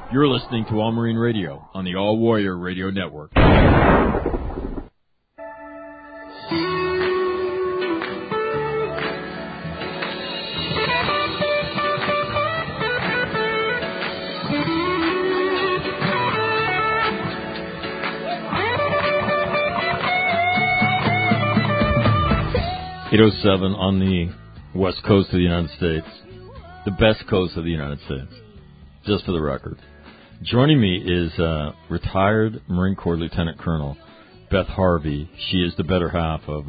You're listening to All Marine Radio on the All Warrior Radio Network. 8:07 on the west coast of the United States, the best coast of the United States, just for the record. Joining me is retired Marine Corps Lieutenant Colonel Beth Harvey. She is the better half of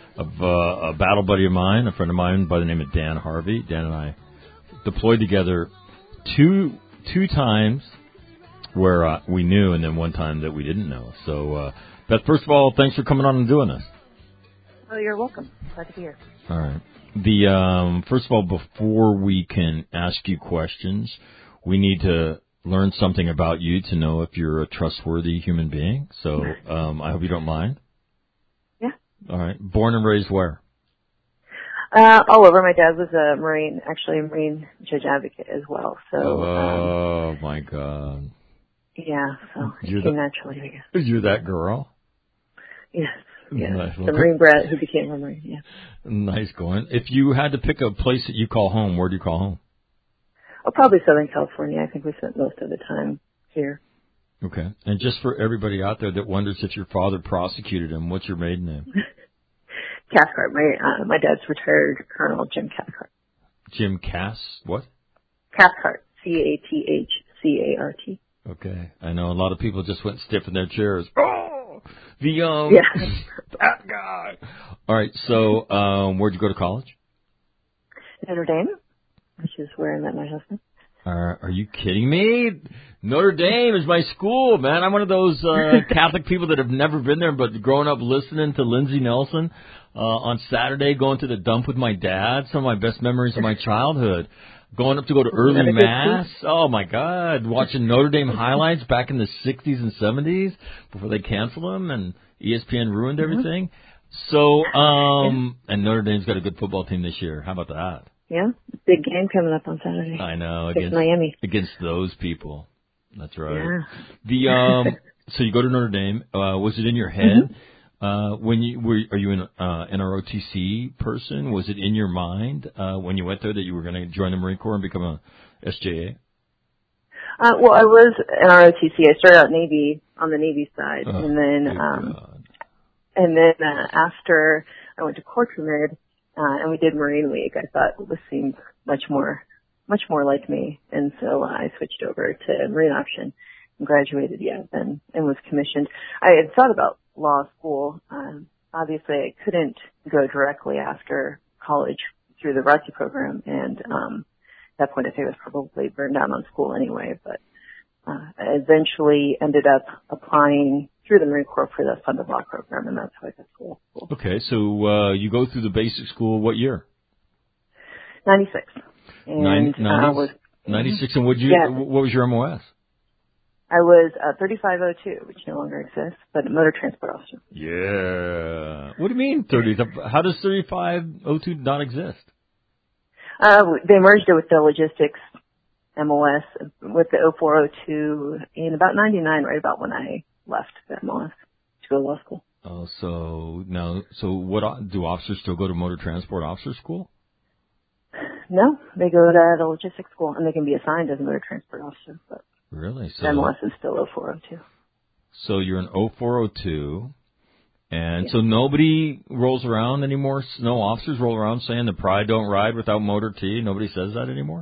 a battle buddy of mine, a friend of mine by the name of Dan Harvey. Dan and I deployed together two times where we knew, and then one time that we didn't know. So, Beth, first of all, thanks for coming on and doing this. Oh, you're welcome. Glad to be here. All right. The first of all, before we can ask you questions, we need to learn something about you to know if you're a trustworthy human being. So I hope you don't mind. Yeah. All right. Born and raised where? All over. My dad was a Marine, actually a Marine judge advocate as well. So. Oh my God. Yeah. So it came naturally, I guess. You're that girl. Yes. Yeah, nice. the Marine brat who became a Marine, yeah. Nice going. If you had to pick a place that you call home, where do you call home? Oh, probably Southern California. I think we spent most of the time here. Okay. And just for everybody out there that wonders if your father prosecuted him, what's your maiden name? Cathcart. My dad's retired Colonel Jim Cathcart. Jim Cass? What? Cathcart. Cathcart. Okay. I know a lot of people just went stiff in their chairs. Yeah. That guy. All right, so where'd you go to college? Notre Dame, which is where I met my husband. Are you kidding me? Notre Dame is my school, man. I'm one of those Catholic people that have never been there, but growing up listening to Lindsey Nelson on Saturday, going to the dump with my dad, some of my best memories of my childhood. Going up to go to early mass. Oh, my God. Watching Notre Dame highlights back in the 60s and 70s before they canceled them and ESPN ruined everything. So, and Notre Dame's got a good football team this year. How about that? Yeah. Big game coming up on Saturday. I know. Against Miami. Against those people. That's right. Yeah. So you go to Notre Dame. Was it in your head? When are you an NROTC person? Was it in your mind when you went there that you were going to join the Marine Corps and become a SJA? Well, I was NROTC. I started out Navy on the Navy side, and then after I went to Corpsmed and we did Marine Week, I thought this seemed much more like me, and so I switched over to Marine Option and graduated, and was commissioned. I had thought about law school. Obviously, I couldn't go directly after college through the ROTC program, and at that point, I think I was probably burned out on school anyway. But I eventually ended up applying through the Marine Corps for the funded law program, and that's how I got to law school. Okay, so you go through the basic school. What year? 96. And 96. And what was your MOS? I was 3502, which no longer exists, but a motor transport officer. Yeah. What do you mean 30? How does 3502 not exist? They merged it with the logistics MOS with the 0402 in about 99, right about when I left the MOS to go to law school. Oh, so what do officers still go to motor transport officer school? No, they go to the logistics school, and they can be assigned as a motor transport officer, but really? So MLS is still 0402. So you're an 0402, and so nobody rolls around anymore? No officers roll around saying the Pride don't ride without motor T? Nobody says that anymore?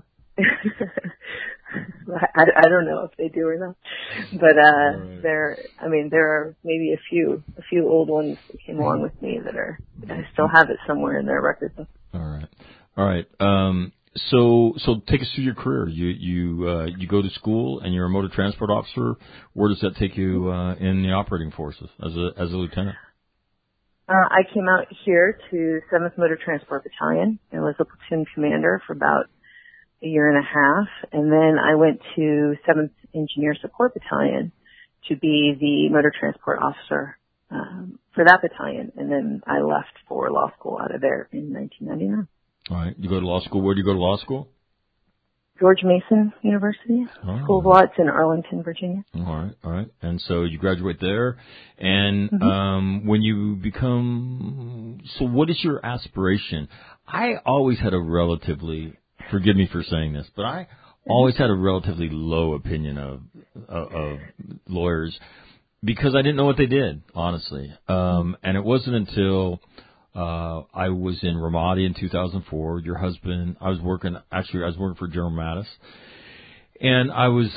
I don't know if they do or not, but there are maybe a few old ones that came along with me that I still have it somewhere in their records. All right. So take us through your career. You go to school and you're a motor transport officer. Where does that take you in the operating forces as a lieutenant? I came out here to 7th Motor Transport Battalion and was a platoon commander for about a year and a half, and then I went to 7th Engineer Support Battalion to be the motor transport officer for that battalion, and then I left for law school out of there in 1999. All right. You go to law school. Where do you go to law school? George Mason University, School of Law. It's in Arlington, Virginia. All right. And so you graduate there, and when you become, so what is your aspiration? I always had a relatively, forgive me for saying this, but I always had a relatively low opinion of lawyers because I didn't know what they did, honestly. And it wasn't until I was in Ramadi in 2004. Your husband, I was working for General Mattis, and I was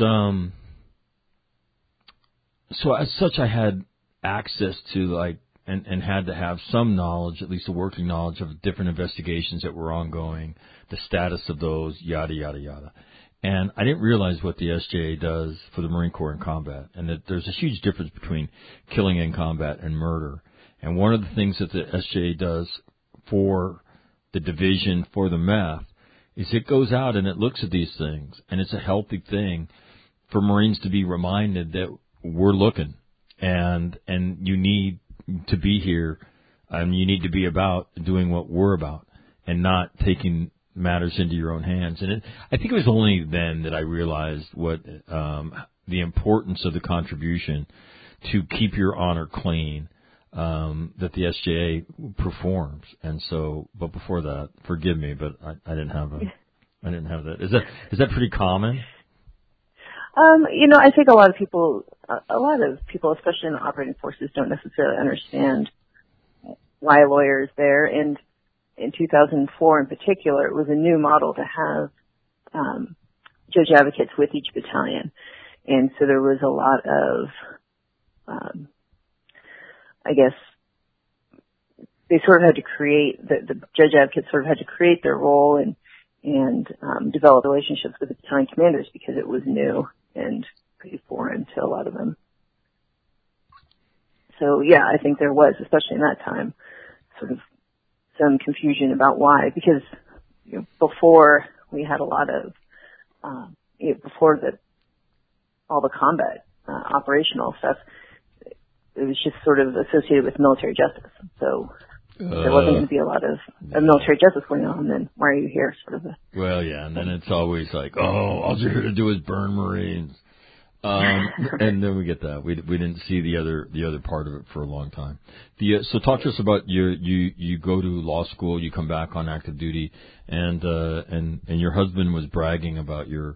so as such I had access to and had to have some knowledge, at least a working knowledge of different investigations that were ongoing, the status of those, yada yada yada. And I didn't realize what the SJA does for the Marine Corps in combat, and that there's a huge difference between killing in combat and murder. And one of the things that the SJA does for the division, for the MEF, is it goes out and it looks at these things. And it's a healthy thing for Marines to be reminded that we're looking and you need to be here and you need to be about doing what we're about and not taking matters into your own hands. And I think it was only then that I realized what the importance of the contribution to keep your honor clean that the SJA performs. And so, but before that, forgive me, but I didn't have that. Is that pretty common? I think a lot of people, especially in the operating forces, don't necessarily understand why a lawyer is there. And in 2004 in particular, it was a new model to have judge advocates with each battalion. And so there was a lot of, I guess, they sort of had to create, the judge advocates sort of had to create their role and develop relationships with the battalion commanders because it was new and pretty foreign to a lot of them. So yeah, I think there was, especially in that time, sort of some confusion about why, because before we had a lot of, before all the combat operational stuff, it was just sort of associated with military justice. So there wasn't going to be a lot of military justice going on, then why are you here, sort of. Well, yeah, and then it's always like, all you're here to do is burn Marines. And then we get that. We didn't see the other part of it for a long time. So talk to us about you go to law school, you come back on active duty, and your husband was bragging about your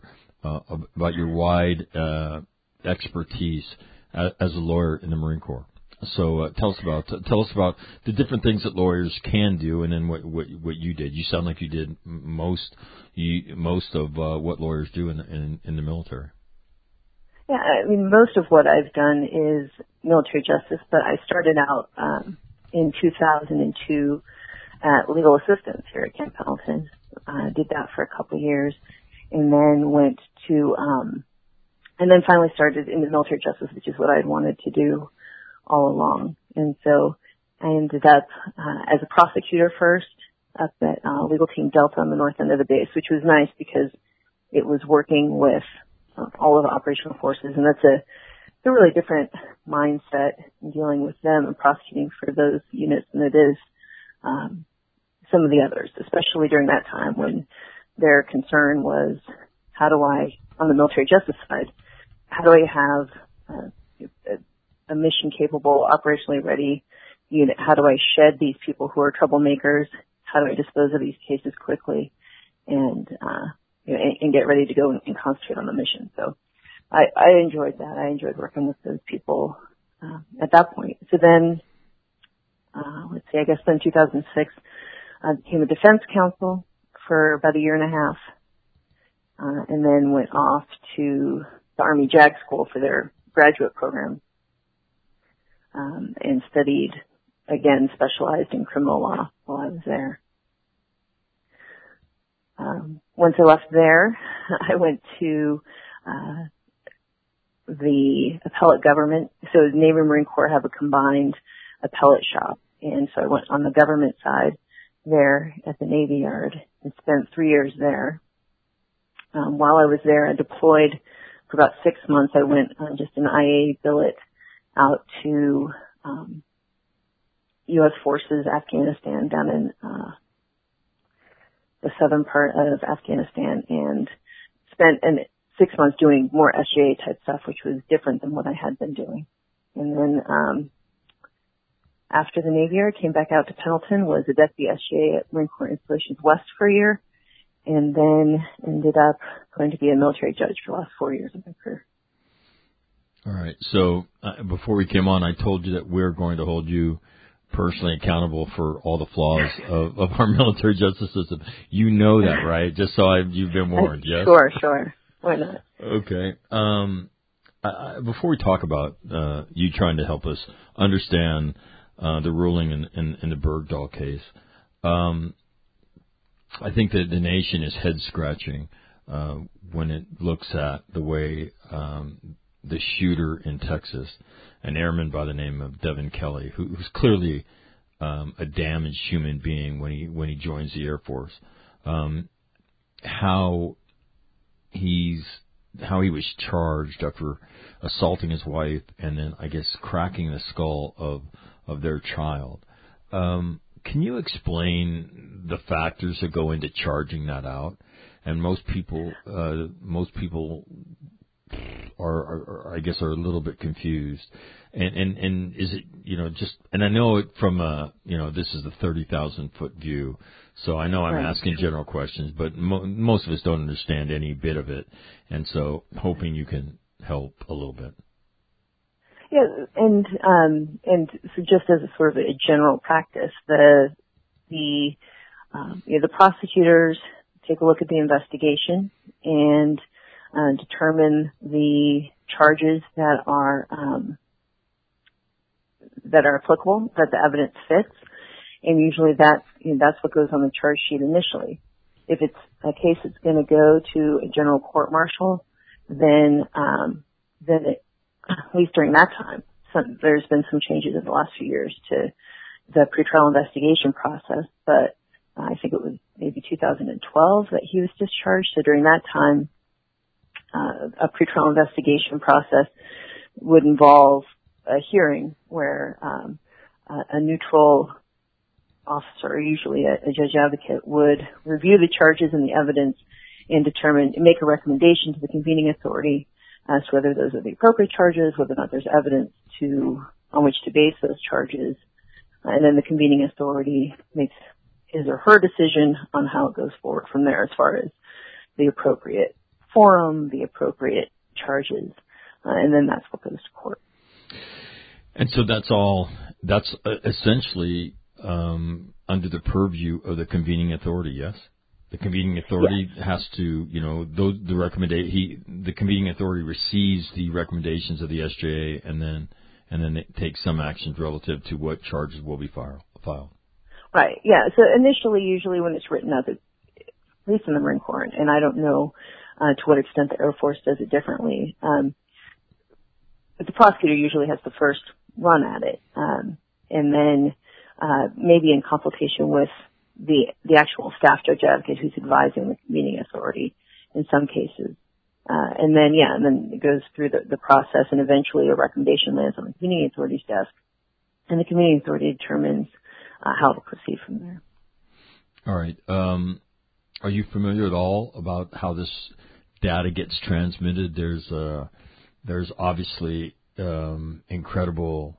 wide expertise as a lawyer in the Marine Corps. So tell us about the different things that lawyers can do, and then what you did. You sound like you did most of what lawyers do in the military. Yeah, I mean, most of what I've done is military justice, but I started out in 2002 at legal assistance here at Camp Pendleton. Did that for a couple of years, and then went to and then finally started into military justice, which is what I'd wanted to do all along. And so I ended up as a prosecutor first up at Legal Team Delta on the north end of the base, which was nice because it was working with all of the operational forces, and that's a really different mindset in dealing with them and prosecuting for those units than it is some of the others, especially during that time when their concern was, how do I, on the military justice side, how do I have a mission-capable, operationally ready unit? How do I shed these people who are troublemakers? How do I dispose of these cases quickly and get ready to go and concentrate on the mission? So I enjoyed that. I enjoyed working with those people at that point. So then, I guess then 2006, I became a defense counsel for about a year and a half, and then went off to the Army JAG School for their graduate program, and studied, again, specialized in criminal law while I was there. Once I left there, I went to the appellate government. So Navy and Marine Corps have a combined appellate shop, and so I went on the government side there at the Navy Yard and spent 3 years there. While I was there, I deployed for about 6 months. I went on just an IA billet out to U.S. Forces, Afghanistan, down in the southern part of Afghanistan, and spent 6 months doing more SGA type stuff, which was different than what I had been doing. And then after the Navy year, I came back out to Pendleton, was a deputy SGA at Marine Corps Installations West for a year, and then ended up going to be a military judge for the last 4 years of my career. All right. So before we came on, I told you that we're going to hold you personally accountable for all the flaws of our military justice system. You know that, right? Just so you've been warned, yes? Sure. Why not? Okay. Before we talk about you trying to help us understand the ruling in the Bergdahl case, I think that the nation is head-scratching when it looks at the way the shooter in Texas, an airman by the name of Devin Kelly, who's clearly a damaged human being when he joins the Air Force, how he was charged after assaulting his wife and then, I guess, cracking the skull of their child. Can you explain the factors that go into charging that out? And most people are I guess are a little bit confused. And is it, just, and I know it from this is the 30,000 foot view. So I know I'm asking general questions, but most of us don't understand any bit of it. And so hoping you can help a little bit. Yeah, and so just as a sort of a general practice, the prosecutors take a look at the investigation and determine the charges that are applicable, that the evidence fits, and usually that's what goes on the charge sheet initially. If it's a case that's going to go to a general court martial, then it, at least during that time, there's been some changes in the last few years to the pretrial investigation process, but I think it was maybe 2012 that he was discharged. So during that time, a pretrial investigation process would involve a hearing where a neutral officer, usually a judge advocate, would review the charges and the evidence and make a recommendation to the convening authority as to whether those are the appropriate charges, whether or not there's evidence on which to base those charges, and then the convening authority makes his or her decision on how it goes forward from there as far as the appropriate forum, the appropriate charges, and then that's what goes to court. And so that's essentially under the purview of the convening authority, yes? The convening authority has to, the convening authority receives the recommendations of the SJA and then it takes some actions relative to what charges will be filed. Right. Yeah. So usually when it's written up, at least in the Marine Corps, and I don't know to what extent the Air Force does it differently, but the prosecutor usually has the first run at it, and then maybe in consultation with the actual staff judge advocate who's advising the convening authority in some cases. And then it goes through the process, and eventually a recommendation lands on the convening authority's desk, and the convening authority determines how to proceed from there. All right. Are you familiar at all about how this data gets transmitted? There's obviously incredible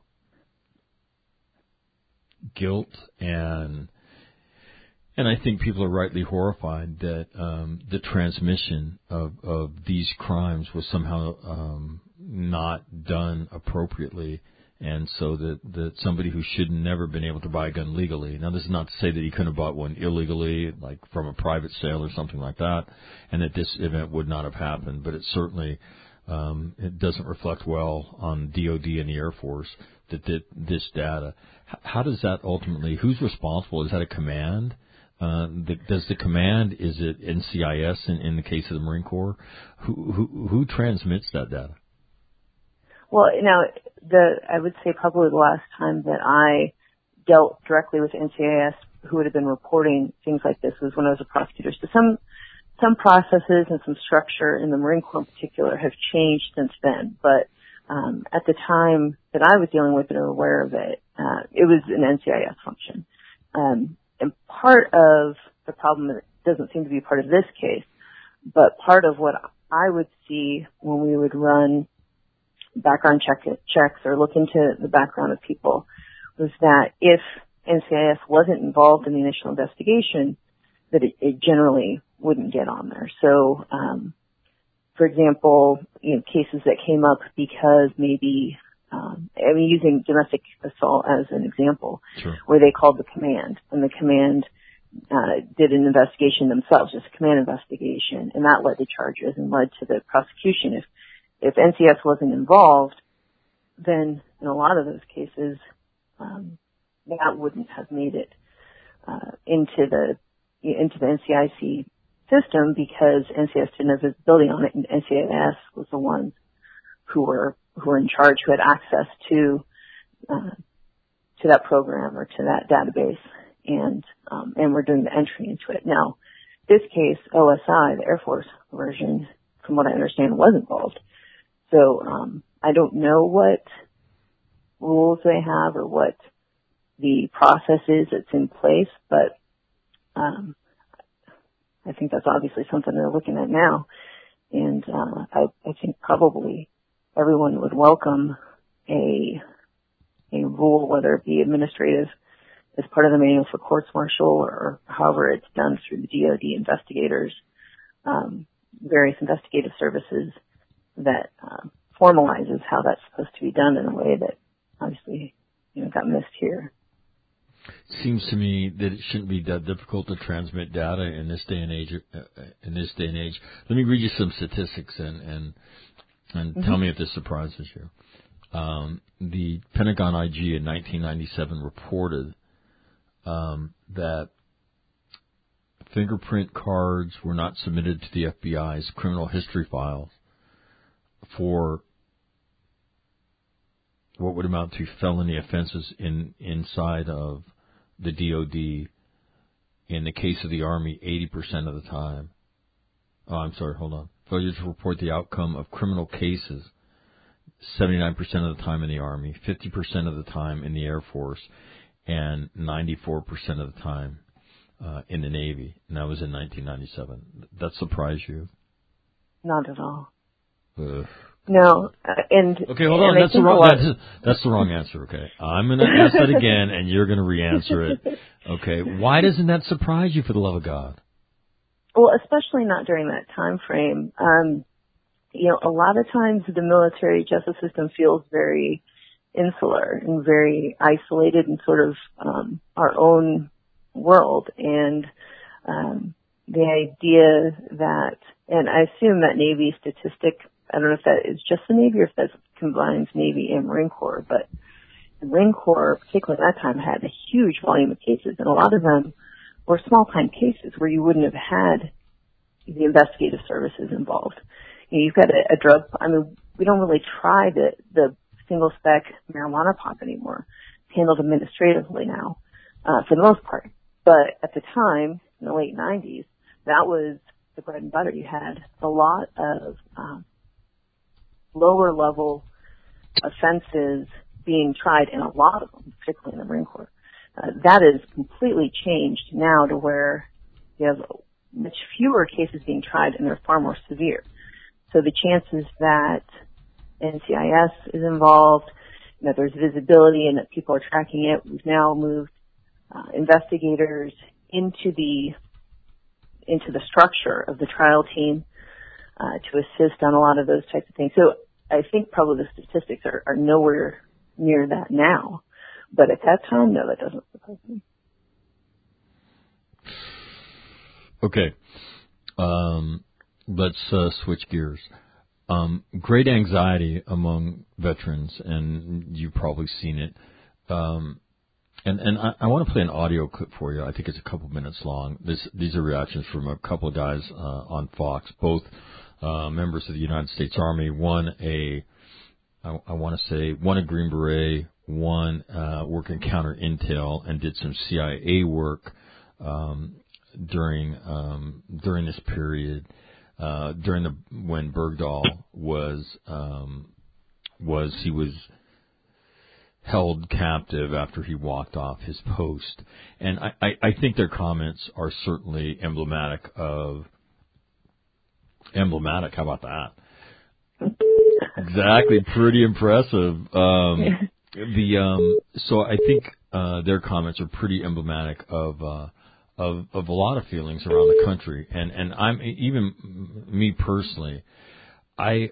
guilt, and I think people are rightly horrified that the transmission of these crimes was somehow not done appropriately, and so that somebody who should never been able to buy a gun legally. Now, this is not to say that he couldn't have bought one illegally, like from a private sale or something like that, and that this event would not have happened. But it certainly it doesn't reflect well on DOD and the Air Force that this data. How does that ultimately? Who's responsible? Is that a command? Does the command? Is it NCIS in the case of the Marine Corps? Who transmits that data? Well, I would say probably the last time that I dealt directly with NCIS, who would have been reporting things like this, was when I was a prosecutor. So some processes and some structure in the Marine Corps in particular have changed since then. But at the time that I was dealing with it or aware of it, it was an NCIS function. And part of the problem that doesn't seem to be part of this case But part of what I would see when we would run background checks or look into the background of people was that if NCIS wasn't involved in the initial investigation, that it generally wouldn't get on there. So, for example, cases that came up because maybe, using domestic assault as an example, sure, where they called the command, and the command did an investigation themselves, just a command investigation, and that led to charges and led to the prosecution. If NCIS wasn't involved, then in a lot of those cases, that wouldn't have made it into the NCIC system because NCIS didn't have visibility on it, and NCIS was the ones who were in charge, who had access to that program or to that database, and were doing the entry into it. Now, this case, OSI, the Air Force version, from what I understand, was involved. So I don't know what rules they have or what the process is that's in place, but I think that's obviously something they're looking at now. And I think probably everyone would welcome a rule, whether it be administrative as part of the manual for courts martial or however it's done through the DoD investigators, various investigative services, that formalizes how that's supposed to be done in a way that obviously got missed here. It seems to me that it shouldn't be that difficult to transmit data in this day and age. Let me read you some statistics and tell me if this surprises you. The Pentagon IG in 1997 reported that fingerprint cards were not submitted to the FBI's criminal history files for what would amount to felony offenses inside of the DoD. In the case of the Army, 80% of the time. Oh, I'm sorry, hold on. Failure to report the outcome of criminal cases, 79% of the time in the Army, 50% of the time in the Air Force, and 94% of the time in the Navy. And that was in 1997. That surprised you? Not at all. Ugh. No, okay, hold on. That's the wrong answer. Okay, I'm going to ask that again, and you're going to re-answer it. Okay, why doesn't that surprise you? For the love of God. Well, especially not during that time frame. A lot of times the military justice system feels very insular and very isolated in sort of our own world, and the idea that, and I assume that Navy statistic, I don't know if that is just the Navy or if that combines Navy and Marine Corps, but the Marine Corps, particularly at that time, had a huge volume of cases, and a lot of them were small-time cases where you wouldn't have had the investigative services involved. You've got a drug, we don't really try the single-spec marijuana pop anymore. It's handled administratively now, for the most part. But at the time, in the late 90s, that was the bread and butter. You had a lot of lower-level offenses being tried, and a lot of them, particularly in the Marine Corps. That is completely changed now to where you have much fewer cases being tried, and they're far more severe. So the chances that NCIS is involved, that there's visibility and that people are tracking it, we've now moved investigators into the structure of the trial team to assist on a lot of those types of things. So I think probably the statistics are nowhere near that now. But at that time, no, that doesn't surprise me. Okay. Let's switch gears. Great anxiety among veterans, and you've probably seen it. And I want to play an audio clip for you. I think it's a couple minutes long. These are reactions from a couple of guys on Fox, both members of the United States Army. One a Green Beret, one worked in counter intel and did some CIA work during this period. When Bergdahl was held captive after he walked off his post. And I think their comments are certainly emblematic of Emblematic. How about that? Exactly. Pretty impressive. So I think their comments are pretty emblematic of a lot of feelings around the country, and I'm even me personally, I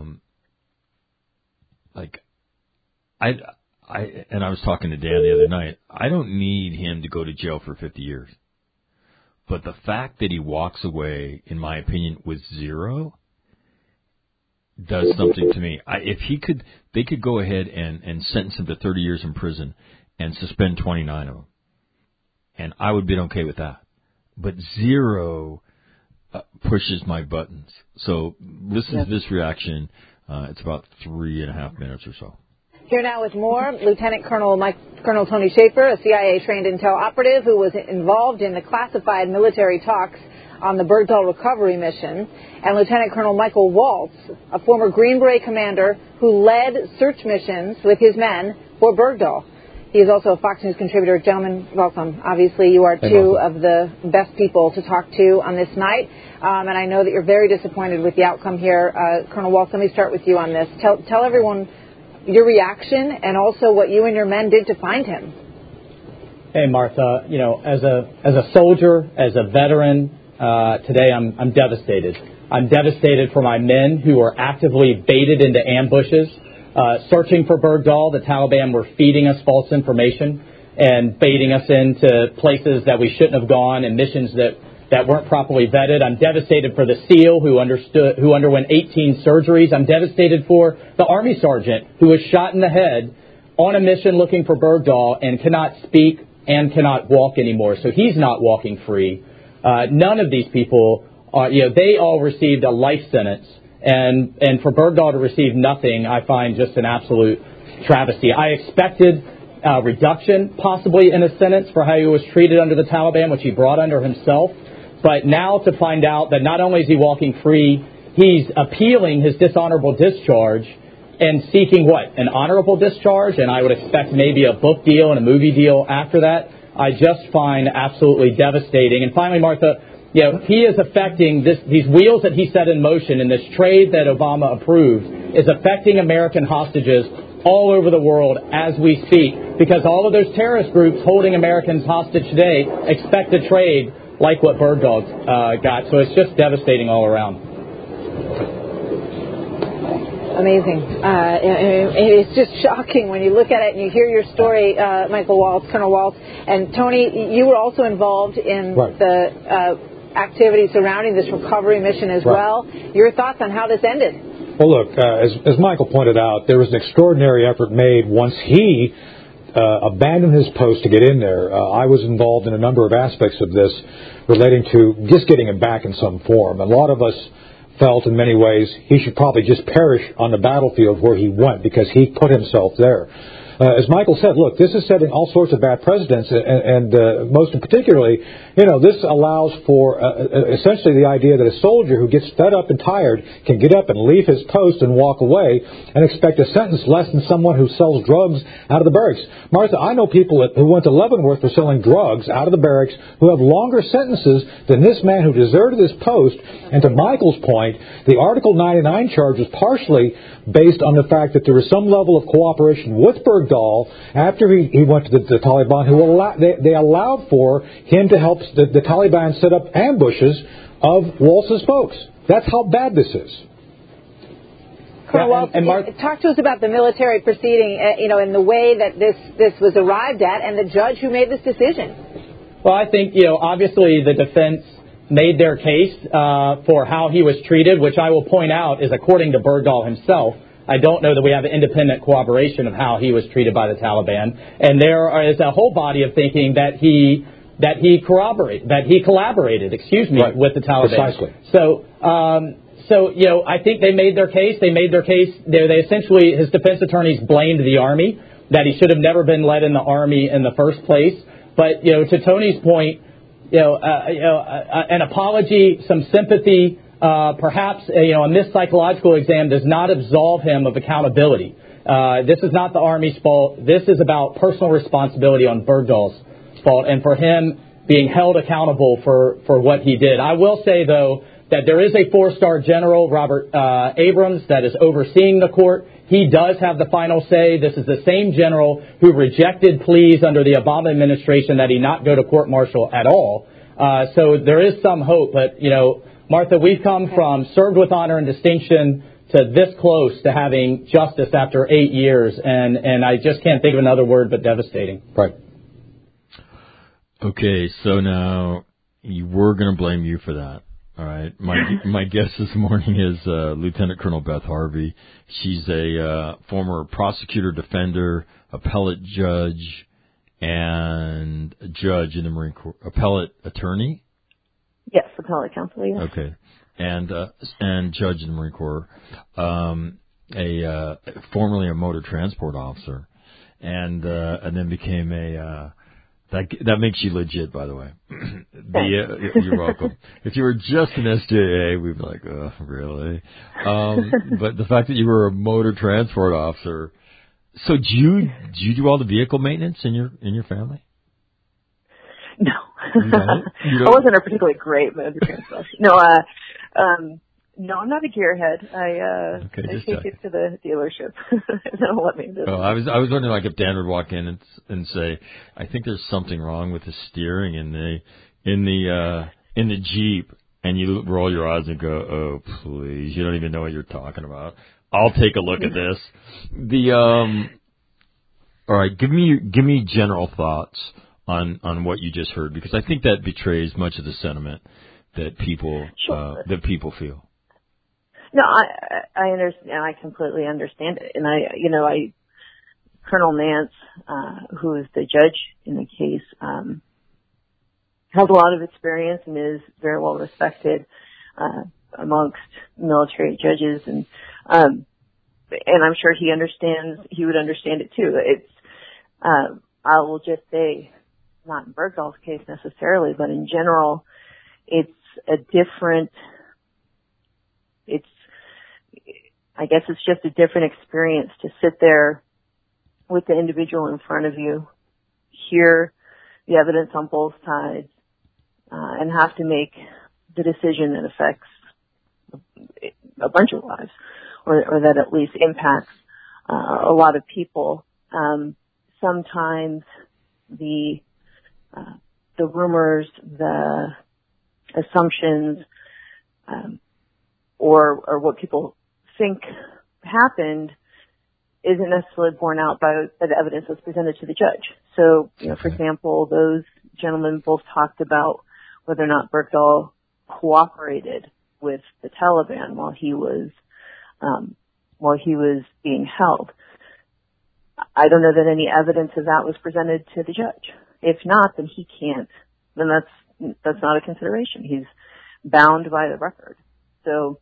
was talking to Dan the other night. I don't need him to go to jail for 50 years, but the fact that he walks away, in my opinion, with zero does something to me. They could go ahead and sentence him to 30 years in prison and suspend 29 of them. And I would have been okay with that. But zero pushes my buttons. So listen to this reaction. It's about 3.5 minutes or so. Here now with more, Lieutenant Colonel Tony Shaffer, a CIA-trained intel operative who was involved in the classified military talks on the Bergdahl recovery mission, and Lieutenant Colonel Michael Waltz, a former Green Beret commander who led search missions with his men for Bergdahl. He is also a Fox News contributor. Gentlemen, welcome. Obviously, you are two of the best people to talk to on this night, and I know that you're very disappointed with the outcome here. Colonel Waltz, let me start with you on this. Tell everyone your reaction and also what you and your men did to find him. Hey, Martha. You know, as a soldier, as a veteran, today I'm devastated. I'm devastated for my men who are actively baited into ambushes. Searching for Bergdahl, the Taliban were feeding us false information and baiting us into places that we shouldn't have gone and missions that weren't properly vetted. I'm devastated for the SEAL who underwent 18 surgeries. I'm devastated for the Army sergeant who was shot in the head on a mission looking for Bergdahl and cannot speak and cannot walk anymore. So he's not walking free. None of these people, they all received a life sentence. And for Bergdahl to receive nothing, I find just an absolute travesty. I expected a reduction, possibly in a sentence for how he was treated under the Taliban, which he brought under himself. But now to find out that not only is he walking free, he's appealing his dishonorable discharge and seeking an honorable discharge. And I would expect maybe a book deal and a movie deal after that. I just find absolutely devastating. And finally, Martha, he is affecting these wheels that he set in motion in this trade that Obama approved is affecting American hostages all over the world as we speak, because all of those terrorist groups holding Americans hostage today expect to trade like what Bergdahl got. So it's just devastating all around. Amazing. It's just shocking when you look at it and you hear your story, Michael Waltz, Colonel Waltz. And Tony, you were also involved in the activities surrounding this recovery mission as well. Your thoughts on how this ended? Well, look, as Michael pointed out, there was an extraordinary effort made once he abandoned his post to get in there. I was involved in a number of aspects of this relating to just getting him back in some form. A lot of us felt in many ways he should probably just perish on the battlefield where he went because he put himself there. As Michael said, look, this is setting all sorts of bad precedents, and most particularly, this allows for essentially the idea that a soldier who gets fed up and tired can get up and leave his post and walk away and expect a sentence less than someone who sells drugs out of the barracks. Martha, I know people who went to Leavenworth for selling drugs out of the barracks who have longer sentences than this man who deserted his post. And to Michael's point, the Article 99 charge was partially based on the fact that there was some level of cooperation with Bergdahl after he went to the Taliban, they allowed for him to help the Taliban set up ambushes of Waltz's folks. That's how bad this is. Colonel Waltz, talk to us about the military proceeding, and the way that this was arrived at, and the judge who made this decision. Well, I think, obviously the defense made their case for how he was treated, which I will point out is according to Bergdahl himself. I don't know that we have independent corroboration of how he was treated by the Taliban. And there is a whole body of thinking that he collaborated, with the Taliban. Precisely. So, I think they made their case. They essentially, his defense attorneys blamed the Army, that he should have never been led in the Army in the first place. But, to Tony's point, an apology, some sympathy, perhaps, a missed psychological exam does not absolve him of accountability. This is not the Army's fault. This is about personal responsibility on Bergdahl's fault, and for him being held accountable for what he did. I will say, though, that there is a 4-star general, Robert Abrams, that is overseeing the court. He does have the final say. This is the same general who rejected pleas under the Obama administration that he not go to court-martial at all. So there is some hope. But, Martha, we've come from served with honor and distinction to this close to having justice after 8 years. And I just can't think of another word but devastating. Right. Okay, so now we're going to blame you for that. All right. My guest this morning is Lieutenant Colonel Beth Harvey. She's a former prosecutor, defender, appellate judge, and judge in the Marine Corps. Appellate attorney? Yes, appellate counsel, yes. Okay. And judge in the Marine Corps. Formerly a motor transport officer. And then became that makes you legit, by the way. You're welcome. If you were just an SJA, we'd be like, oh, really? But the fact that you were a motor transport officer, so do you do all the vehicle maintenance in your family? No. You don't? I wasn't a particularly great motor transport. No, no, I'm not a gearhead. I take it to the dealership. They don't let me do it. Oh, I was wondering, like, if Dan would walk in and say, I think there's something wrong with the steering in the Jeep, and you roll your eyes and go, oh, please, you don't even know what you're talking about. I'll take a look at this. All right, give me general thoughts on what you just heard, because I think that betrays much of the sentiment that people feel. No, I understand. I completely understand it, and Colonel Nance, who is the judge in the case, has a lot of experience and is very well respected amongst military judges, and I'm sure he would understand it too. It's I will just say, not in Bergdahl's case necessarily, but in general, I guess it's just a different experience to sit there with the individual in front of you, hear the evidence on both sides, and have to make the decision that affects a bunch of lives, or that at least impacts a lot of people. Sometimes the rumors, the assumptions, or what people think happened isn't necessarily borne out by the evidence that's presented to the judge. So, for example, those gentlemen both talked about whether or not Bergdahl cooperated with the Taliban while he was being held. I don't know that any evidence of that was presented to the judge. If not, then he can't. Then that's not a consideration. He's bound by the record. So,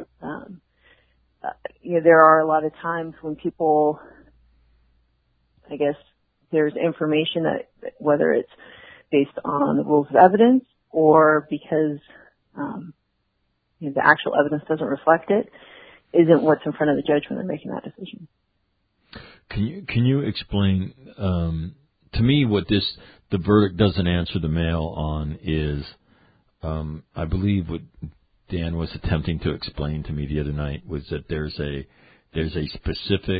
there are a lot of times when people, I guess, there's information that, whether it's based on the rules of evidence or because the actual evidence doesn't reflect it, isn't what's in front of the judge when they're making that decision. Can you explain to me what the verdict doesn't answer the mail on is? I believe what Dan was attempting to explain to me the other night was that there's a specific,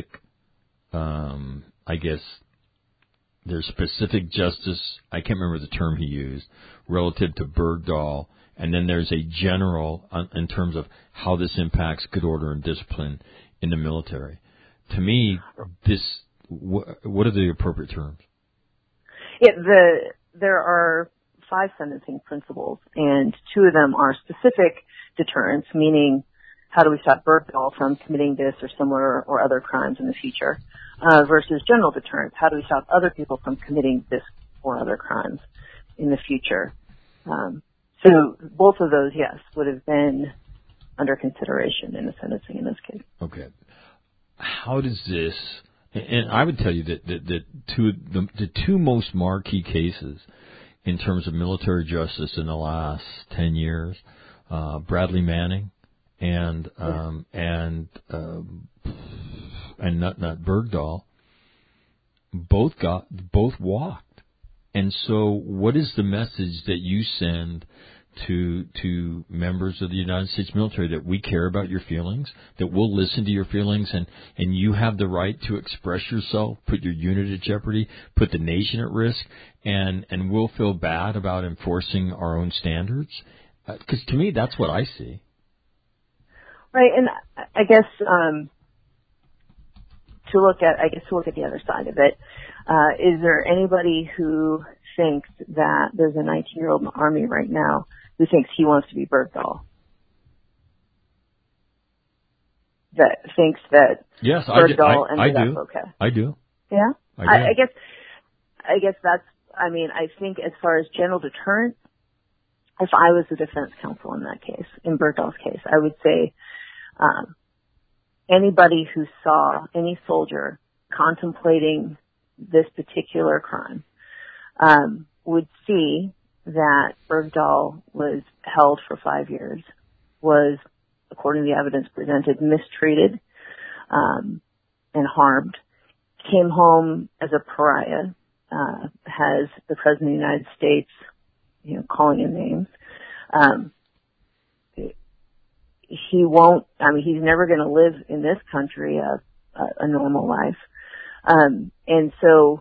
I guess, there's specific justice. I can't remember the term he used relative to Bergdahl, and then there's a general in terms of how this impacts good order and discipline in the military. To me, what are the appropriate terms? Yeah, there are 5 sentencing principles, and 2 of them are specific deterrence, meaning how do we stop Bergdahl from committing this or similar or other crimes in the future, versus general deterrence, how do we stop other people from committing this or other crimes in the future. So both of those, yes, would have been under consideration in the sentencing in this case. Okay. How does this, and I would tell you that the 2 most marquee cases in terms of military justice in the last 10 years, Bradley Manning and not Bergdahl, both walked. And so what is the message that you send to members of the United States military that we care about your feelings, that we'll listen to your feelings, and you have the right to express yourself, put your unit at jeopardy, put the nation at risk, and we'll feel bad about enforcing our own standards? Because to me, that's what I see. Right, and I guess to look at the other side of it, is there anybody who thinks that there's a 19-year-old in the Army right now who thinks he wants to be Bergdahl? That thinks that yes, Bergdahl I ended do. up okay. I do. Yeah? I do. I guess that's, I think as far as general deterrence, if I was the defense counsel in that case, in Bergdahl's case, I would say, anybody who saw any soldier contemplating this particular crime, would see that Bergdahl was held for 5 years, was, according to the evidence presented, mistreated, and harmed, came home as a pariah, has the President of the United States, calling him names. He's never going to live in this country a normal life. And so,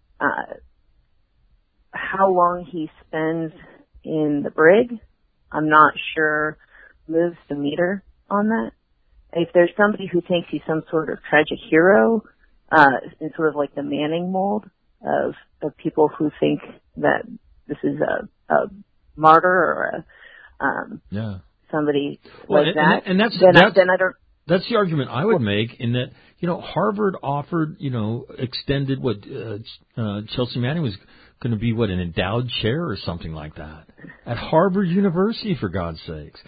how long he spends in the brig, I'm not sure moves the meter on that. If there's somebody who thinks he's some sort of tragic hero, in sort of like the Manning mold of people who think that this is a martyr or somebody like that, and then I don't. That's the argument I would make, in that, Harvard offered, extended Chelsea Manning was going to be an endowed chair or something like that at Harvard University, for God's sakes.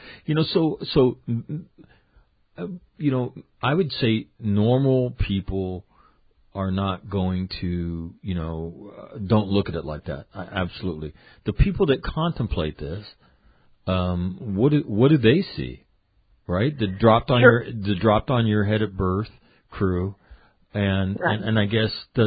I would say normal people are not going to, don't look at it like that. Absolutely. The people that contemplate this, what do they see? Right? The dropped on your head at birth crew, and I guess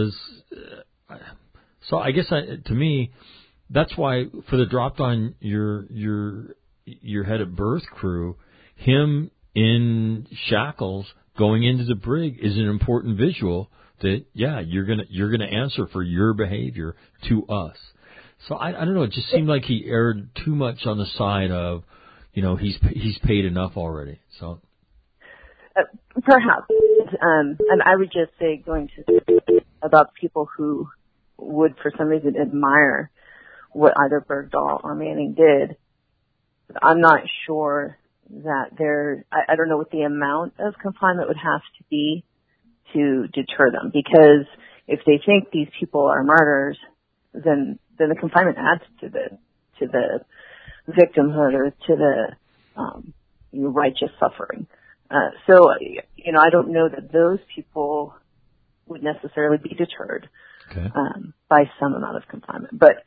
to me, that's why for the dropped on your head at birth crew, him in shackles going into the brig is an important visual that you're gonna answer for your behavior to us. So I don't know. It just seemed like he erred too much on the side of, he's paid enough already. So perhaps, and I would just say, going to about people who would for some reason admire what either Bergdahl or Manning did. I'm not sure that I don't know what the amount of confinement would have to be to deter them, because if they think these people are martyrs, then the confinement adds to the victimhood or to the righteous suffering. So I don't know that those people would necessarily be deterred by some amount of confinement. But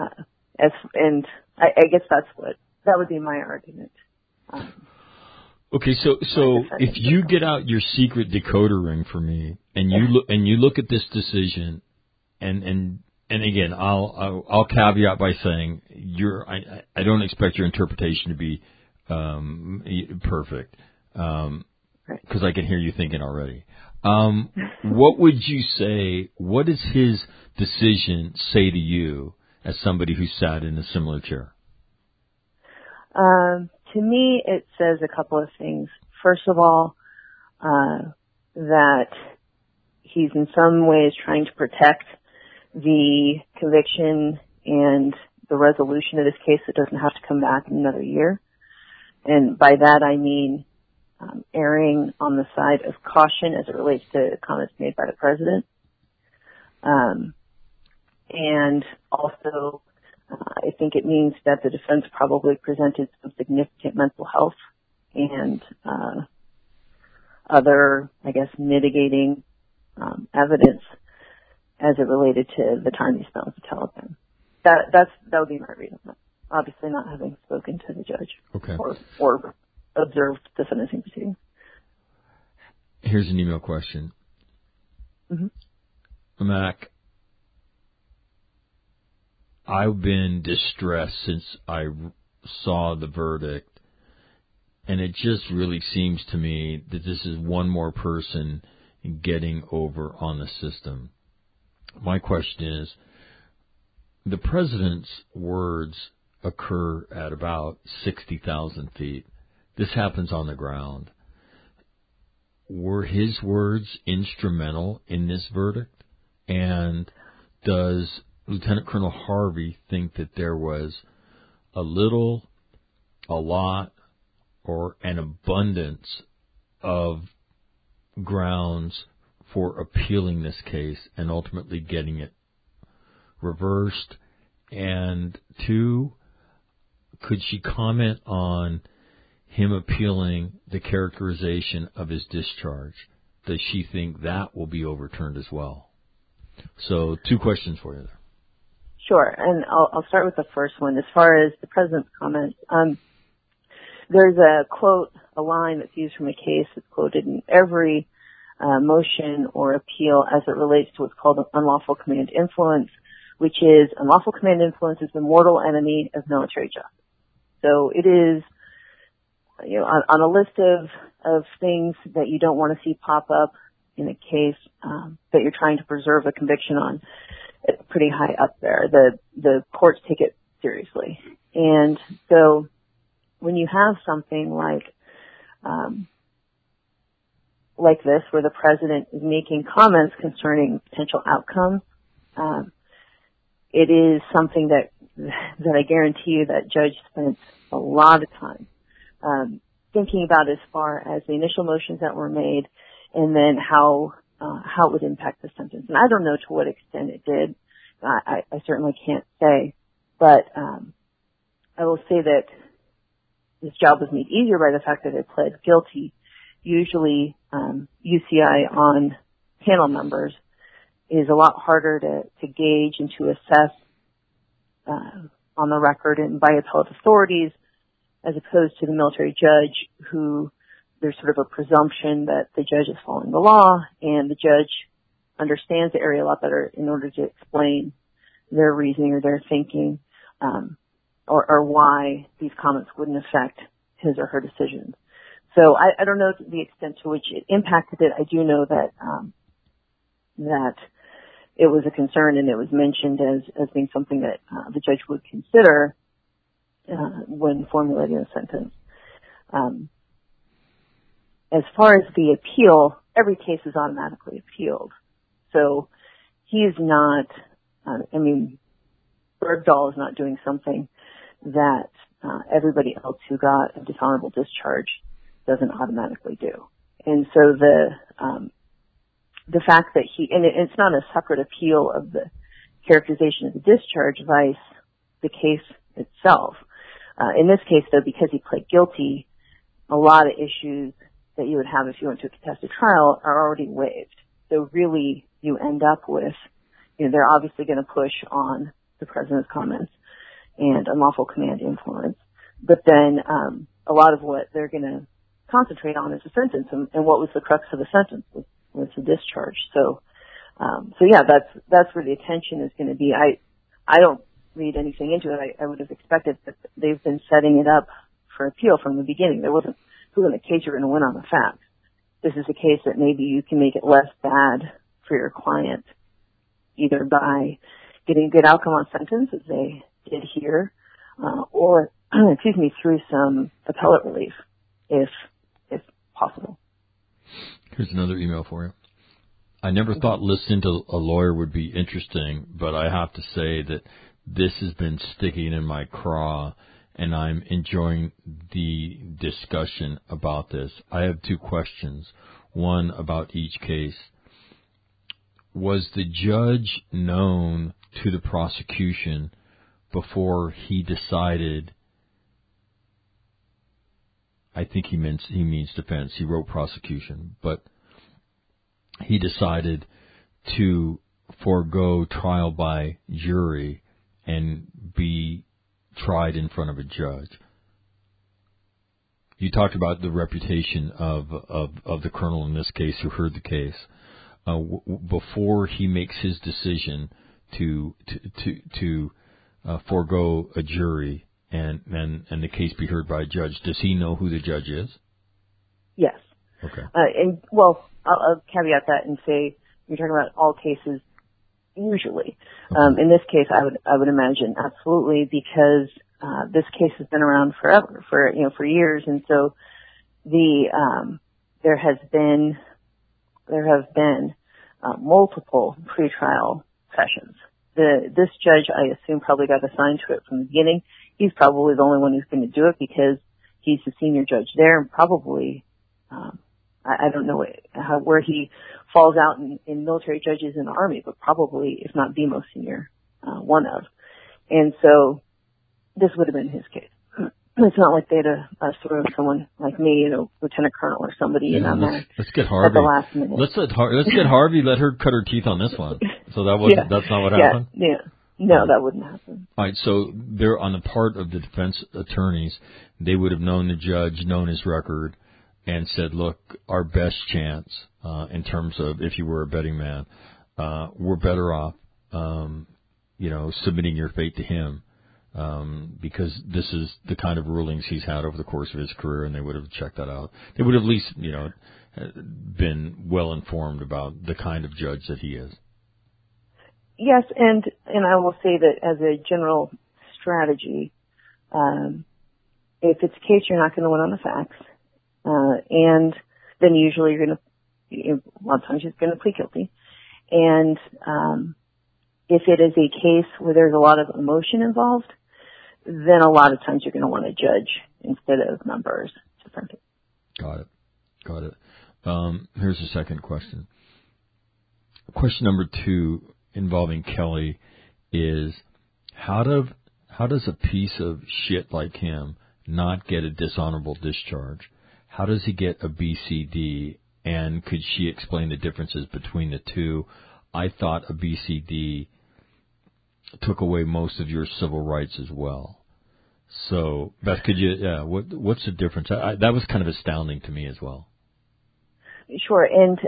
I guess that would be my argument. Okay, so if you get out your secret decoder ring for me, and you look at this decision, and again, I'll caveat by saying I don't expect your interpretation to be perfect, because I can hear you thinking already. What would you say? What does his decision say to you as somebody who sat in a similar chair? To me, it says a couple of things. First of all, that he's in some ways trying to protect the conviction and the resolution of this case that doesn't have to come back in another year. And by that I mean erring on the side of caution as it relates to comments made by the president. And also, I think it means that the defense probably presented some significant mental health and other, I guess, mitigating evidence as it related to the time he spent with the Taliban. That would be my read on that. Obviously, not having spoken to the judge or observed the sentencing proceedings. Here's an email question. Mm-hmm. Mac, I've been distressed since I saw the verdict, and it just really seems to me that this is one more person getting over on the system. My question is, the president's words occur at about 60,000 feet. This happens on the ground. Were his words instrumental in this verdict? And does Lieutenant Colonel Harvey think that there was a little, a lot, or an abundance of grounds for appealing this case and ultimately getting it reversed? And two, could she comment on him appealing the characterization of his discharge? Does she think that will be overturned as well? So 2 questions for you there. Sure, and I'll start with the first one. As far as the president's comments, there's a quote, a line that's used from a case that's quoted in every motion or appeal as it relates to what's called unlawful command influence, which is unlawful command influence is the mortal enemy of military justice. So it is, on a list of things that you don't want to see pop up in a case that you're trying to preserve a conviction on. It's pretty high up there. The courts take it seriously. And so when you have something like this, where the president is making comments concerning potential outcomes, it is something that I guarantee you that judge spent a lot of time thinking about as far as the initial motions that were made, and then how it would impact the sentence. And I don't know to what extent it did. I certainly can't say, but I will say that this job was made easier by the fact that it pled guilty. Usually, UCI on panel members is a lot harder to gauge and to assess on the record and by appellate authorities, as opposed to the military judge, who there's sort of a presumption that the judge is following the law and the judge understands the area a lot better in order to explain their reasoning or their thinking, or why these comments wouldn't affect his or her decisions. So I don't know the extent to which it impacted it. I do know that that it was a concern and it was mentioned as being something that the judge would consider when formulating a sentence. As far as the appeal, every case is automatically appealed. So he is not, Bergdahl is not doing something that everybody else who got a dishonorable discharge doesn't automatically do. And so the fact that it's not a separate appeal of the characterization of the discharge, vice the case itself. In this case, though, because he pled guilty, a lot of issues that you would have if you went to a contested trial are already waived. So really, you end up with, they're obviously going to push on the president's comments and unlawful command influence. But then a lot of what they're going to concentrate on is the sentence, and what was the crux of the sentence was the discharge. So yeah, that's where the attention is going to be. I don't read anything into it. I would have expected that they've been setting it up for appeal from the beginning. There wasn't a case you're going to win on the facts. This is a case that maybe you can make it less bad for your client, either by getting a good outcome on sentence, as they did here, or through some appellate relief, if possible. Here's another email for you. I never thought listening to a lawyer would be interesting, but I have to say that this has been sticking in my craw, and I'm enjoying the discussion about this. I have 2 questions, one about each case. Was the judge known to the prosecution before he decided? I think he means defense. He wrote prosecution, but he decided to forego trial by jury and be tried in front of a judge. You talked about the reputation of the colonel in this case who heard the case. Before he makes his decision to forego a jury, and the case be heard by a judge, does he know who the judge is? Yes. Okay. I'll caveat that and say you're talking about all cases usually. In this case, I would imagine absolutely, because this case has been around forever, for years, and so there have been multiple pretrial sessions. This judge, I assume, probably got assigned to it from the beginning. He's probably the only one who's going to do it because he's the senior judge there, and probably I don't know where he falls out in military judges in the Army, but probably, if not the most senior one of. And so this would have been his case. It's not like they'd thrown someone like me, lieutenant colonel or somebody in on there. Let's get Harvey. At the last minute. Let's get Harvey. Let her cut her teeth on this one. So that's not what happened. Yeah. No, that wouldn't happen. All right. So they're on the part of the defense attorneys. They would have known the judge, known his record, and said, "Look, our best chance in terms of if you were a betting man, we're better off, submitting your fate to him." Because this is the kind of rulings he's had over the course of his career, and they would have checked that out. They would have at least, been well informed about the kind of judge that he is. Yes, and I will say that as a general strategy, if it's a case you're not going to win on the facts, and then usually a lot of times you're going to plead guilty, and if it is a case where there's a lot of emotion involved, then a lot of times you're going to want to judge instead of numbers. Got it. Here's the second question. Question number 2 involving Kelly is how does a piece of shit like him not get a dishonorable discharge? How does he get a BCD? And could she explain the differences between the two? I thought a BCD took away most of your civil rights as well. So, Beth, could you, what's the difference? That was kind of astounding to me as well. Sure. And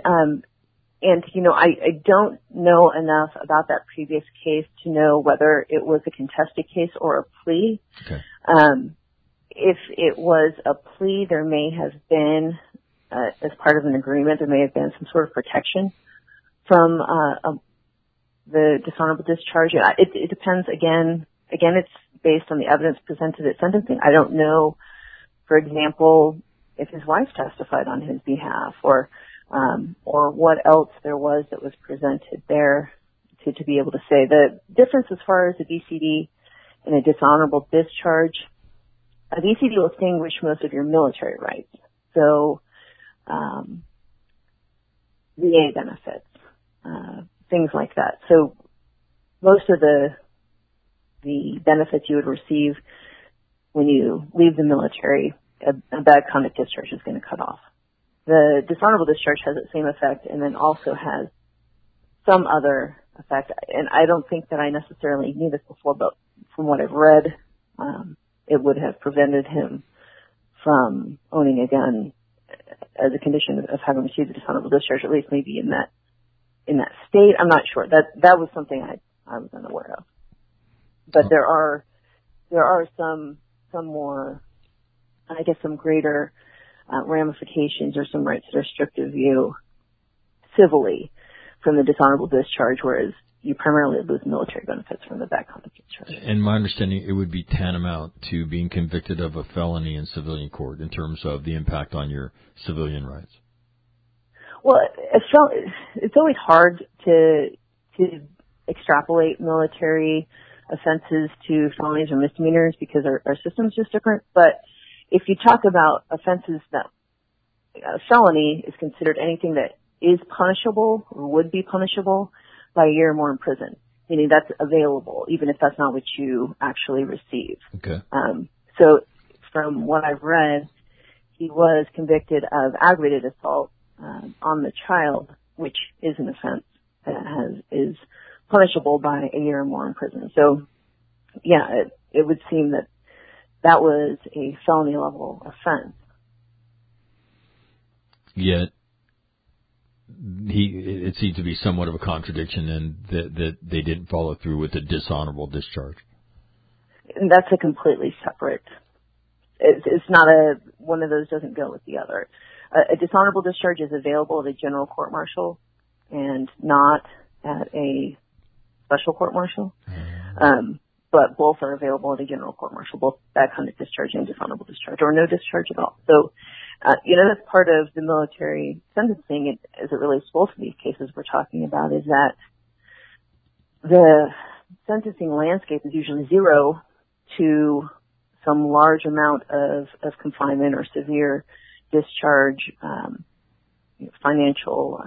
I don't know enough about that previous case to know whether it was a contested case or a plea. Okay. If it was a plea, there may have been, as part of an agreement, there may have been some sort of protection from the dishonorable discharge. It depends. Again, it's based on the evidence presented at sentencing. I don't know, for example, if his wife testified on his behalf, or what else there was that was presented there to be able to say. The difference as far as a BCD and a dishonorable discharge, a BCD will extinguish most of your military rights. So, VA benefits, things like that. So most of the benefits you would receive when you leave the military, a bad conduct discharge is going to cut off. The dishonorable discharge has the same effect and then also has some other effect. And I don't think that I necessarily knew this before, but from what I've read, it would have prevented him from owning a gun as a condition of having received a dishonorable discharge, at least maybe in that state. I'm not sure. That was something I was unaware of. But there are some more, I guess, some greater ramifications or some rights that are stripped of you civilly from the dishonorable discharge, whereas you primarily lose military benefits from the bad conduct discharge. In my understanding, it would be tantamount to being convicted of a felony in civilian court in terms of the impact on your civilian rights. Well, it's always hard to extrapolate military offenses to felonies or misdemeanors because our system's just different. But if you talk about offenses that a felony is considered anything that is punishable or would be punishable by a year or more in prison, meaning that's available, even if that's not what you actually receive. Okay. So from what I've read, he was convicted of aggravated assault on the child, which is an offense that is punishable by a year or more in prison. So, yeah, it would seem that was a felony level offense. Yet, it seemed to be somewhat of a contradiction in that they didn't follow through with the dishonorable discharge. and that's a completely separate. It's not one of those doesn't go with the other. A dishonorable discharge is available at a general court-martial and not at a special court-martial. But both are available at a general court-martial, both bad conduct discharge and dishonorable discharge, or no discharge at all. So, that's part of the military sentencing as it relates to both of these cases we're talking about, is that the sentencing landscape is usually 0 to some large amount of confinement or severe discharge, financial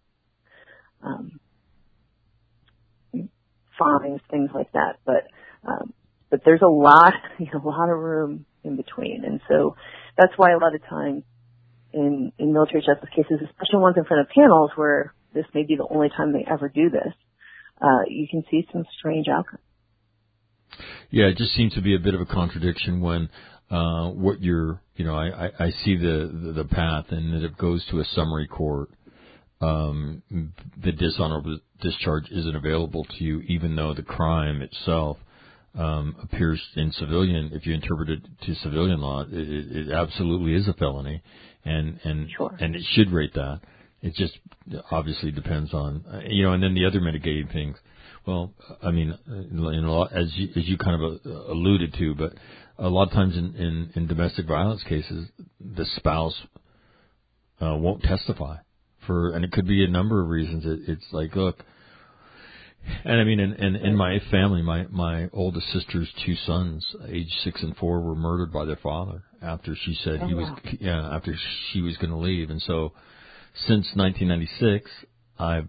fines, things like that. But there's a lot of room in between, and so that's why a lot of times in military justice cases, especially ones in front of panels where this may be the only time they ever do this, you can see some strange outcomes. Yeah, it just seems to be a bit of a contradiction when what you're, I see the path, and that it goes to a summary court. The dishonorable discharge isn't available to you, even though the crime itself appears in civilian. If you interpret it to civilian law, it absolutely is a felony, and Sure. And it should rate that. It just obviously depends on, and then the other mitigating things. Well, I mean, in a lot, as you kind of alluded to, but a lot of times in domestic violence cases, the spouse won't testify and it could be a number of reasons. It's like, look, and I mean, in my family, my oldest sister's 2 sons, age 6 and 4, were murdered by their father after she said after she was going to leave, and so since 1996, I've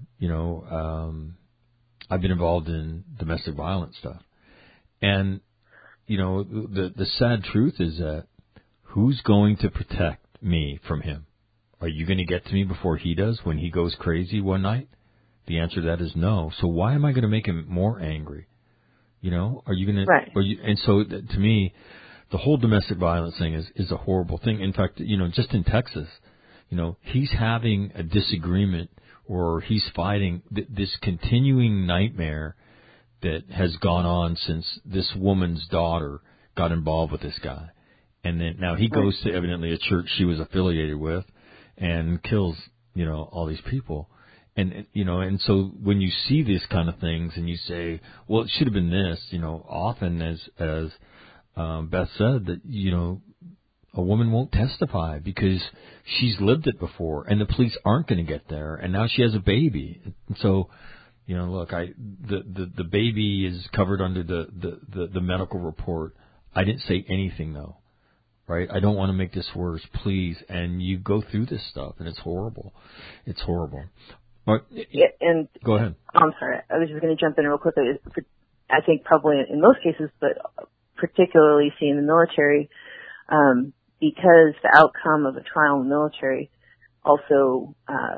been involved in domestic violence stuff. And, the sad truth is that who's going to protect me from him? Are you going to get to me before he does when he goes crazy one night? The answer to that is no. So why am I going to make him more angry? Are you going to? Right. And so to me, the whole domestic violence thing is a horrible thing. In fact, just in Texas, he's having a disagreement, or he's fighting this continuing nightmare that has gone on since this woman's daughter got involved with this guy. And then now he goes to evidently a church she was affiliated with and kills, all these people. And so when you see these kind of things and you say, well, it should have been this, often as Beth said, that, a woman won't testify because she's lived it before, and the police aren't going to get there. And now she has a baby. And so, look, the baby is covered under the medical report. I didn't say anything though, right? I don't want to make this worse, please. And you go through this stuff, and it's horrible. It's horrible. Yeah, and go ahead. I'm sorry. I was just going to jump in real quickly. I think probably in most cases, but particularly see in the military, because the outcome of a trial in the military also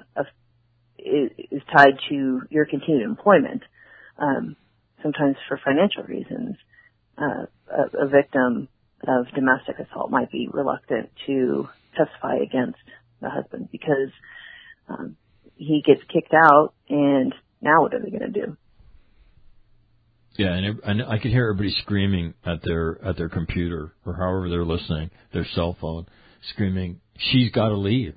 is tied to your continued employment. Sometimes for financial reasons, a victim of domestic assault might be reluctant to testify against the husband because he gets kicked out, and now what are they going to do? Yeah, and I could hear everybody screaming at their computer or however they're listening, their cell phone, screaming, "She's got to leave!"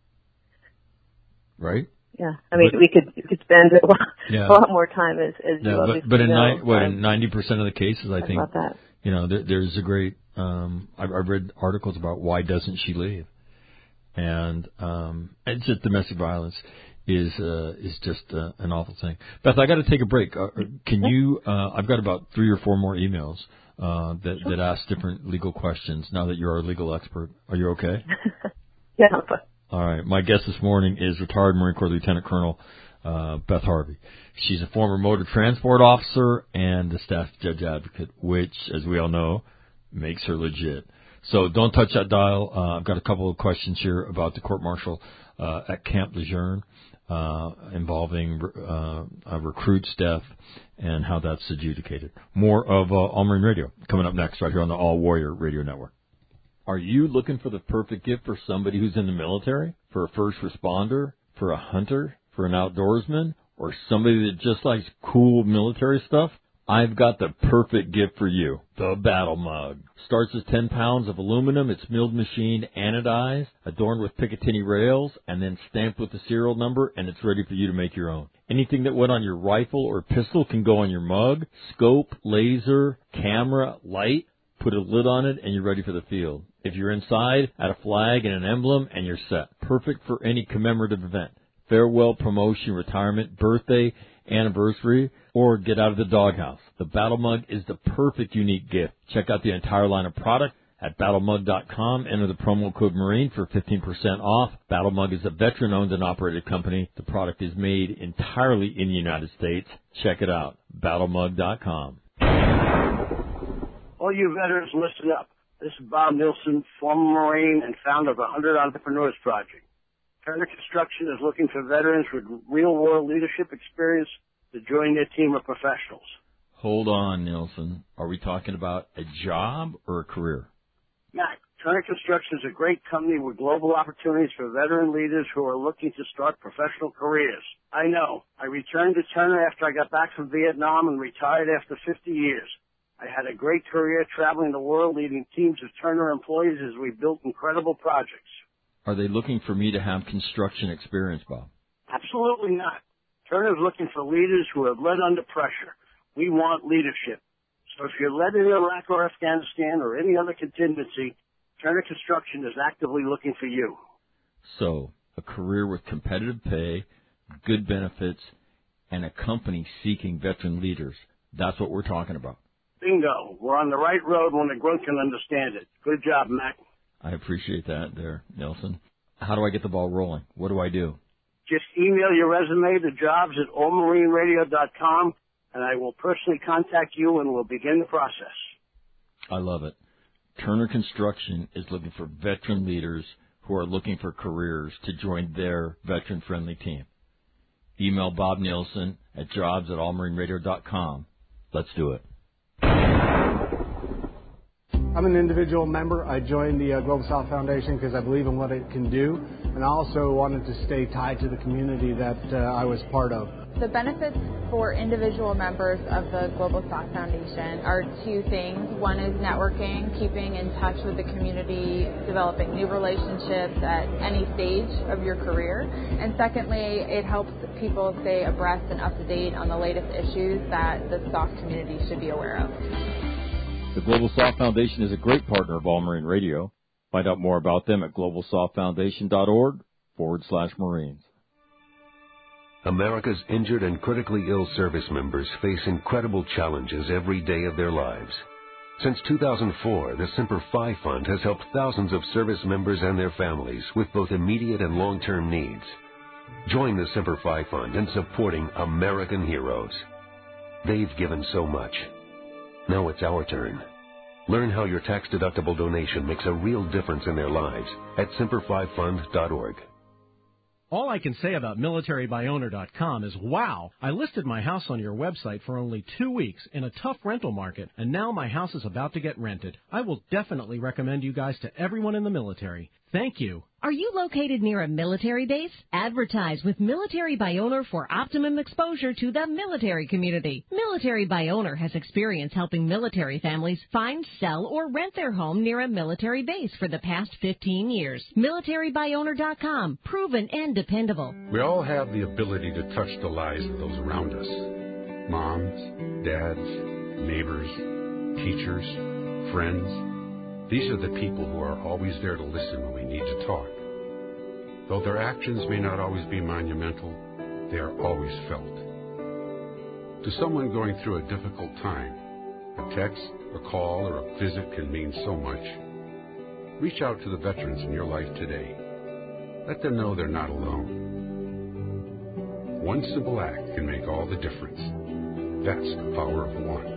Right? Yeah, I mean, we could spend a lot more time as you obviously but in know. in 90% of the cases, I think about that. There's a great. I've read articles about why doesn't she leave, and it's just domestic violence is just an awful thing. Beth, I got to take a break. Can you? I've got about 3 or 4 more emails that ask different legal questions. Now that you're our legal expert, are you okay? Yeah. All right. My guest this morning is retired Marine Corps Lieutenant Colonel Beth Harvey. She's a former motor transport officer and a staff judge advocate, which, as we all know, makes her legit. So don't touch that dial. I've got a couple of questions here about the court-martial at Camp Lejeune involving a recruit's death and how that's adjudicated. More of All Marine Radio coming up next right here on the All Warrior Radio Network. Are you looking for the perfect gift for somebody who's in the military, for a first responder, for a hunter, for an outdoorsman, or somebody that just likes cool military stuff? I've got the perfect gift for you, the Battle Mug. Starts as 10 pounds of aluminum. It's milled, machined, anodized, adorned with Picatinny rails, and then stamped with the serial number, and it's ready for you to make your own. Anything that went on your rifle or pistol can go on your mug. Scope, laser, camera, light. Put a lid on it, and you're ready for the field. If you're inside, add a flag and an emblem, and you're set. Perfect for any commemorative event. Farewell, promotion, retirement, birthday, anniversary, or get out of the doghouse. The Battle Mug is the perfect unique gift. Check out the entire line of product at battlemug.com. Enter the promo code MARINE for 15% off. Battle Mug is a veteran-owned and operated company. The product is made entirely in the United States. Check it out, battlemug.com. All you veterans, listen up. This is Bob Nilsson, former Marine and founder of the 100 Entrepreneurs Project. Turner Construction is looking for veterans with real-world leadership experience to join their team of professionals. Hold on, Nilsson. Are we talking about a job or a career? Mac, Turner Construction is a great company with global opportunities for veteran leaders who are looking to start professional careers. I know. I returned to Turner after I got back from Vietnam and retired after 50 years. I had a great career traveling the world leading teams of Turner employees as we built incredible projects. Are they looking for me to have construction experience, Bob? Absolutely not. Turner is looking for leaders who have led under pressure. We want leadership. So if you're led in Iraq or Afghanistan or any other contingency, Turner Construction is actively looking for you. So, a career with competitive pay, good benefits, and a company seeking veteran leaders. That's what we're talking about. Bingo. We're on the right road when the grunt can understand it. Good job, Mac. I appreciate that there, Nelson. How do I get the ball rolling? What do I do? Just email your resume to jobs@allmarineradio.com, and I will personally contact you and we'll begin the process. I love it. Turner Construction is looking for veteran leaders who are looking for careers to join their veteran-friendly team. Email Bob Nielsen at jobs@allmarineradio.com. Let's do it. I'm an individual member. I joined the Global South Foundation because I believe in what it can do, and I also wanted to stay tied to the community that I was part of. The benefits for individual members of the Global South Foundation are two things. One is networking, keeping in touch with the community, developing new relationships at any stage of your career. And secondly, it helps people stay abreast and up to date on the latest issues that the SOF community should be aware of. The Global Soft Foundation is a great partner of All Marine Radio. Find out more about them at globalsoftfoundation.org/Marines. America's injured and critically ill service members face incredible challenges every day of their lives. Since 2004, the Semper Fi Fund has helped thousands of service members and their families with both immediate and long-term needs. Join the Semper Fi Fund in supporting American heroes. They've given so much. Now it's our turn. Learn how your tax-deductible donation makes a real difference in their lives at semperfifund.org. All I can say about MilitaryByOwner.com is, wow, I listed my house on your website for only 2 weeks in a tough rental market, and now my house is about to get rented. I will definitely recommend you guys to everyone in the military. Thank you. Are you located near a military base? Advertise with Military by Owner for optimum exposure to the military community. Military by Owner has experience helping military families find, sell, or rent their home near a military base for the past 15 years. MilitaryByOwner.com. Proven and dependable. We all have the ability to touch the lives of those around us. Moms, dads, neighbors, teachers, friends. These are the people who are always there to listen when we need to talk. Though their actions may not always be monumental, they are always felt. To someone going through a difficult time, a text, a call, or a visit can mean so much. Reach out to the veterans in your life today. Let them know they're not alone. One simple act can make all the difference. That's the power of one.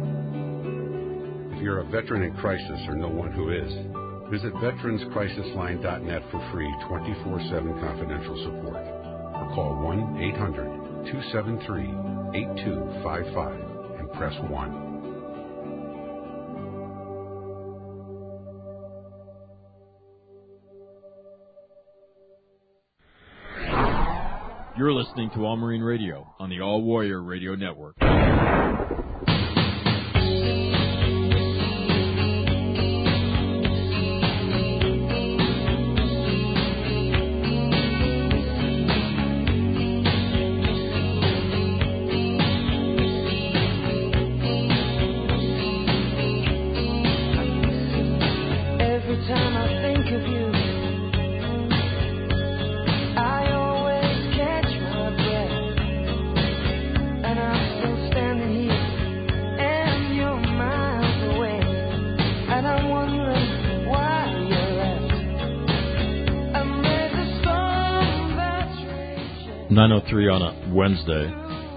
If you're a veteran in crisis or know one who is, visit veteranscrisisline.net for free 24/7 confidential support. Or call 1-800-273-8255 and press 1. You're listening to All Marine Radio on the All Warrior Radio Network. 9:03 on a Wednesday.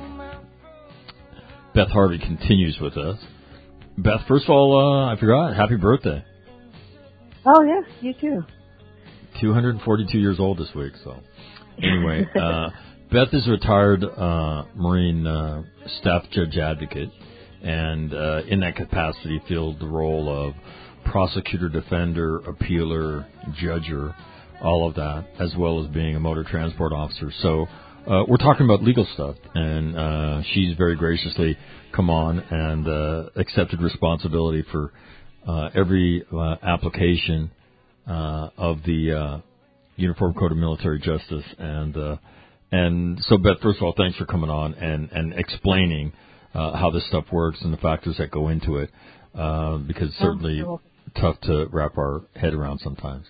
Beth Harvey continues with us. Beth, first of all, I forgot, happy birthday. Oh, yes, you too. 242 years old this week, so. Anyway, Beth is a retired Marine staff judge advocate, and in that capacity filled the role of prosecutor, defender, appealer, judger, all of that, as well as being a motor transport officer. So we're talking about legal stuff, and she's very graciously come on and accepted responsibility for every application of the Uniform Code of Military Justice. And so, Beth, first of all, thanks for coming on and explaining how this stuff works and the factors that go into it, because it's certainly tough to wrap our head around sometimes.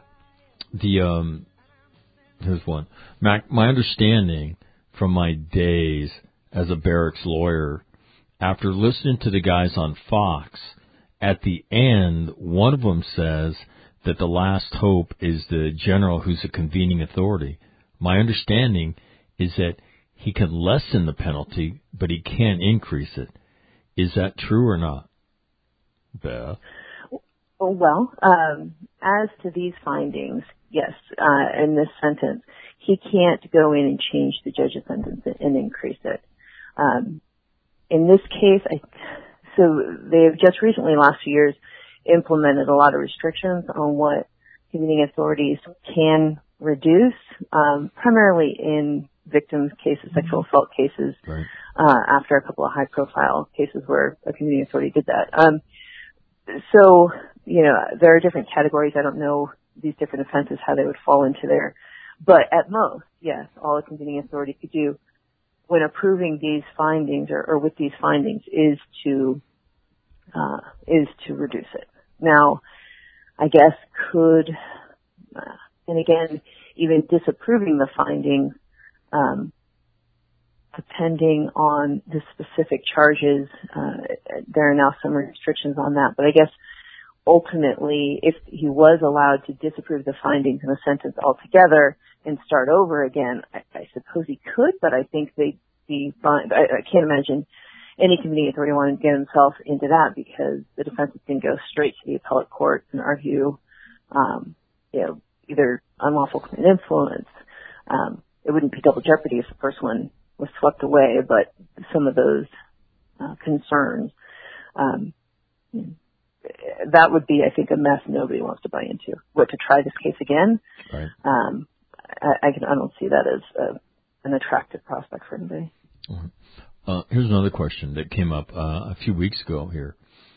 Here's one. Mac, my understanding from my days as a barracks lawyer, after listening to the guys on Fox, at the end, one of them says that the last hope is the general who's a convening authority. My understanding is that he can lessen the penalty, but he can't increase it. Is that true or not, Beth? Well, as to these findings, yes, in this sentence, he can't go in and change the judge's sentence and increase it. In this case, so they've just recently, in the last few years, implemented a lot of restrictions on what convening authorities can reduce, primarily in victims' cases, sexual assault cases, right. After a couple of high-profile cases where a convening authority did that. So, there are different categories. I don't know these different offenses, how they would fall into there. But at most, yes, all a convening authority could do when approving these findings or with these findings is to reduce it. Now, I guess and again, even disapproving the findings, depending on the specific charges, there are now some restrictions on that. But I guess ultimately, if he was allowed to disapprove the findings in a sentence altogether and start over again, I suppose he could, but I think they'd be fine. I can't imagine any convening authority wanting to get himself into that, because the defense is going to go straight to the appellate court and argue, either unlawful criminal influence. It wouldn't be double jeopardy if the first one was swept away, but some of those concerns, that would be, I think, a mess nobody wants to buy into. What, to try this case again? Right. I don't see that as an attractive prospect for anybody. Mm-hmm. Here's another question that came up a few weeks ago here.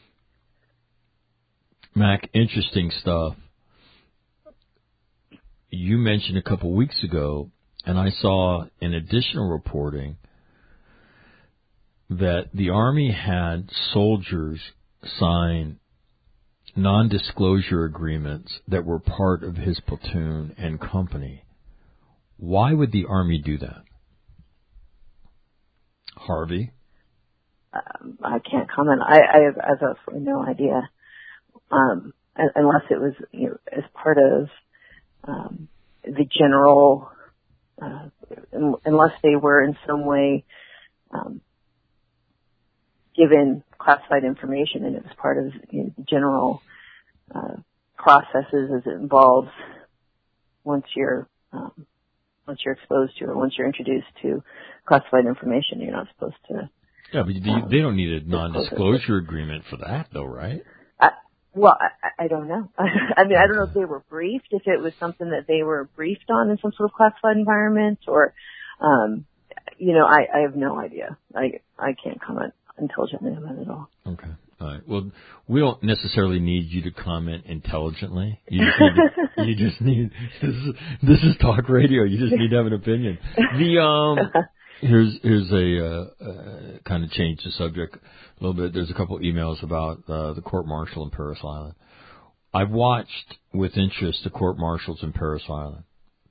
Mac, interesting stuff. You mentioned a couple weeks ago, and I saw in additional reporting that the Army had soldiers sign non-disclosure agreements that were part of his platoon and company. Why would the Army do that? Harvey? I can't comment. I have absolutely no idea. Unless it was, as part of the general, unless they were in some way given classified information, and it was part of the general processes as it involves once you're exposed to or once you're introduced to classified information, you're not supposed to. Yeah, but they don't need a non-disclosure agreement for that, though, right? I don't know. I mean, I don't know if they were briefed, if it was something that they were briefed on in some sort of classified environment, or, I have no idea. I can't comment intelligently on that at all. Okay. All right. Well, we don't necessarily need you to comment intelligently. You just need this is talk radio. You just need to have an opinion. Here's a kind of change the subject a little bit. There's a couple emails about the court-martial in Parris Island. I've watched with interest the court-martials in Parris Island.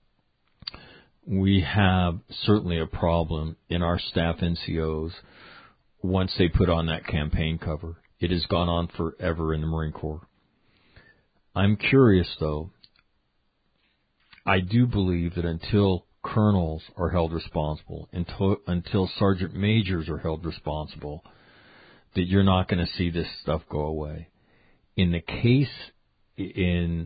We have certainly a problem in our staff NCOs once they put on that campaign cover. It has gone on forever in the Marine Corps. I'm curious, though. I do believe that until colonels are held responsible, until sergeant majors are held responsible, that you're not going to see this stuff go away. In the case in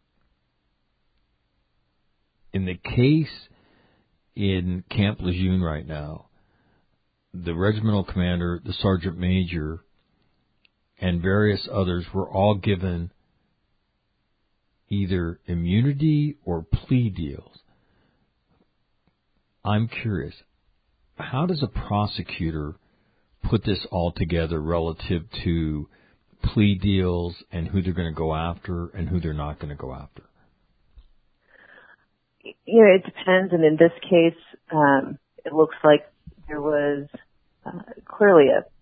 Camp Lejeune right now, the regimental commander, the sergeant major, and various others were all given either immunity or plea deals. I'm curious, how does a prosecutor put this all together relative to plea deals and who they're going to go after and who they're not going to go after? You know, it depends, and in this case, it looks like there was clearly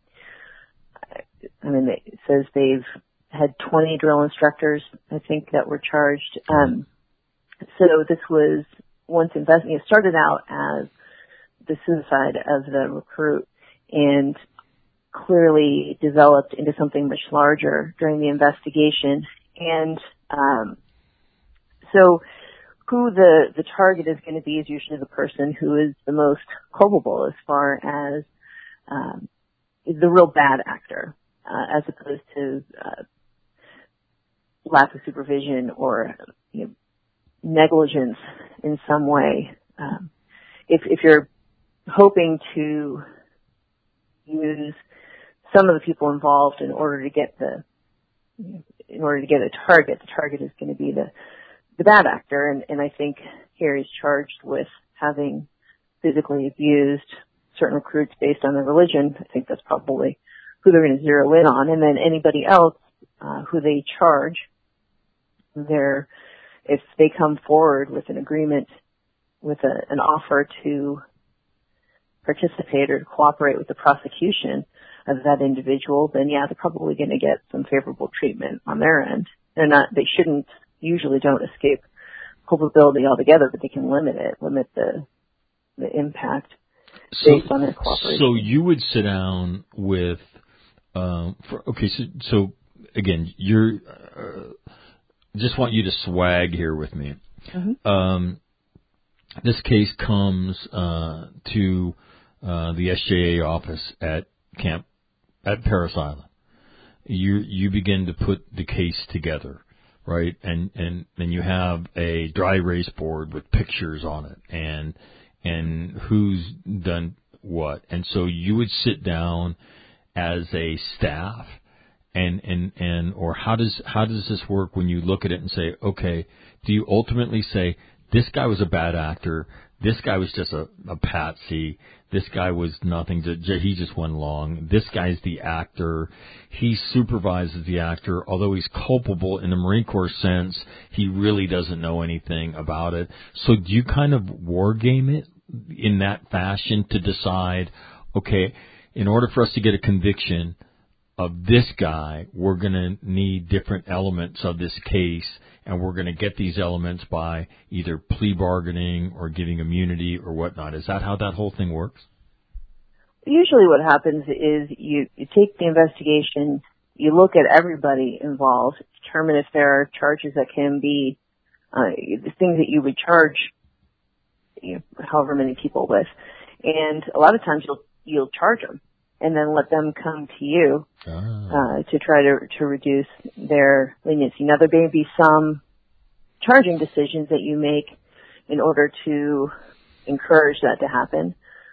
it says they've had 20 drill instructors, I think, that were charged. So this was once it started out as the suicide of the recruit and clearly developed into something much larger during the investigation. And so who the target is going to be is usually the person who is the most culpable as far as the real bad actor, as opposed to lack of supervision or negligence in some way. If you're hoping to use some of the people involved in order to get a target, the target is going to be the bad actor, and I think here he's charged with having physically abused certain recruits based on their religion. I think that's probably who they're going to zero in on, and then anybody else who they charge, if they come forward with an agreement, with an offer to participate or to cooperate with the prosecution of that individual, then yeah, they're probably going to get some favorable treatment on their end. They usually don't escape culpability altogether, but they can limit the impact based on their cooperation. So you would sit down with, so again, just want you to swag here with me. Mm-hmm. This case comes to the SJA office at Parris Island. You begin to put the case together, right? And then you have a dry erase board with pictures on it and who's done what. And so you would sit down as a staff or how does this work when you look at it and say, okay, do you ultimately say this guy was a bad actor, this guy was just a patsy, this guy was nothing, he just went along, this guy's the actor, he supervises the actor, although he's culpable in the Marine Corps sense, he really doesn't know anything about it. So do you kind of war game it in that fashion to decide, okay, in order for us to get a conviction of this guy, we're going to need different elements of this case, and we're going to get these elements by either plea bargaining or getting immunity or whatnot. Is that how that whole thing works? Usually what happens is you take the investigation, you look at everybody involved, determine if there are charges that can be the things that you would charge however many people with. And a lot of times you'll charge them and then let them come to you to try to reduce their leniency. Now, there may be some charging decisions that you make in order to encourage that to happen.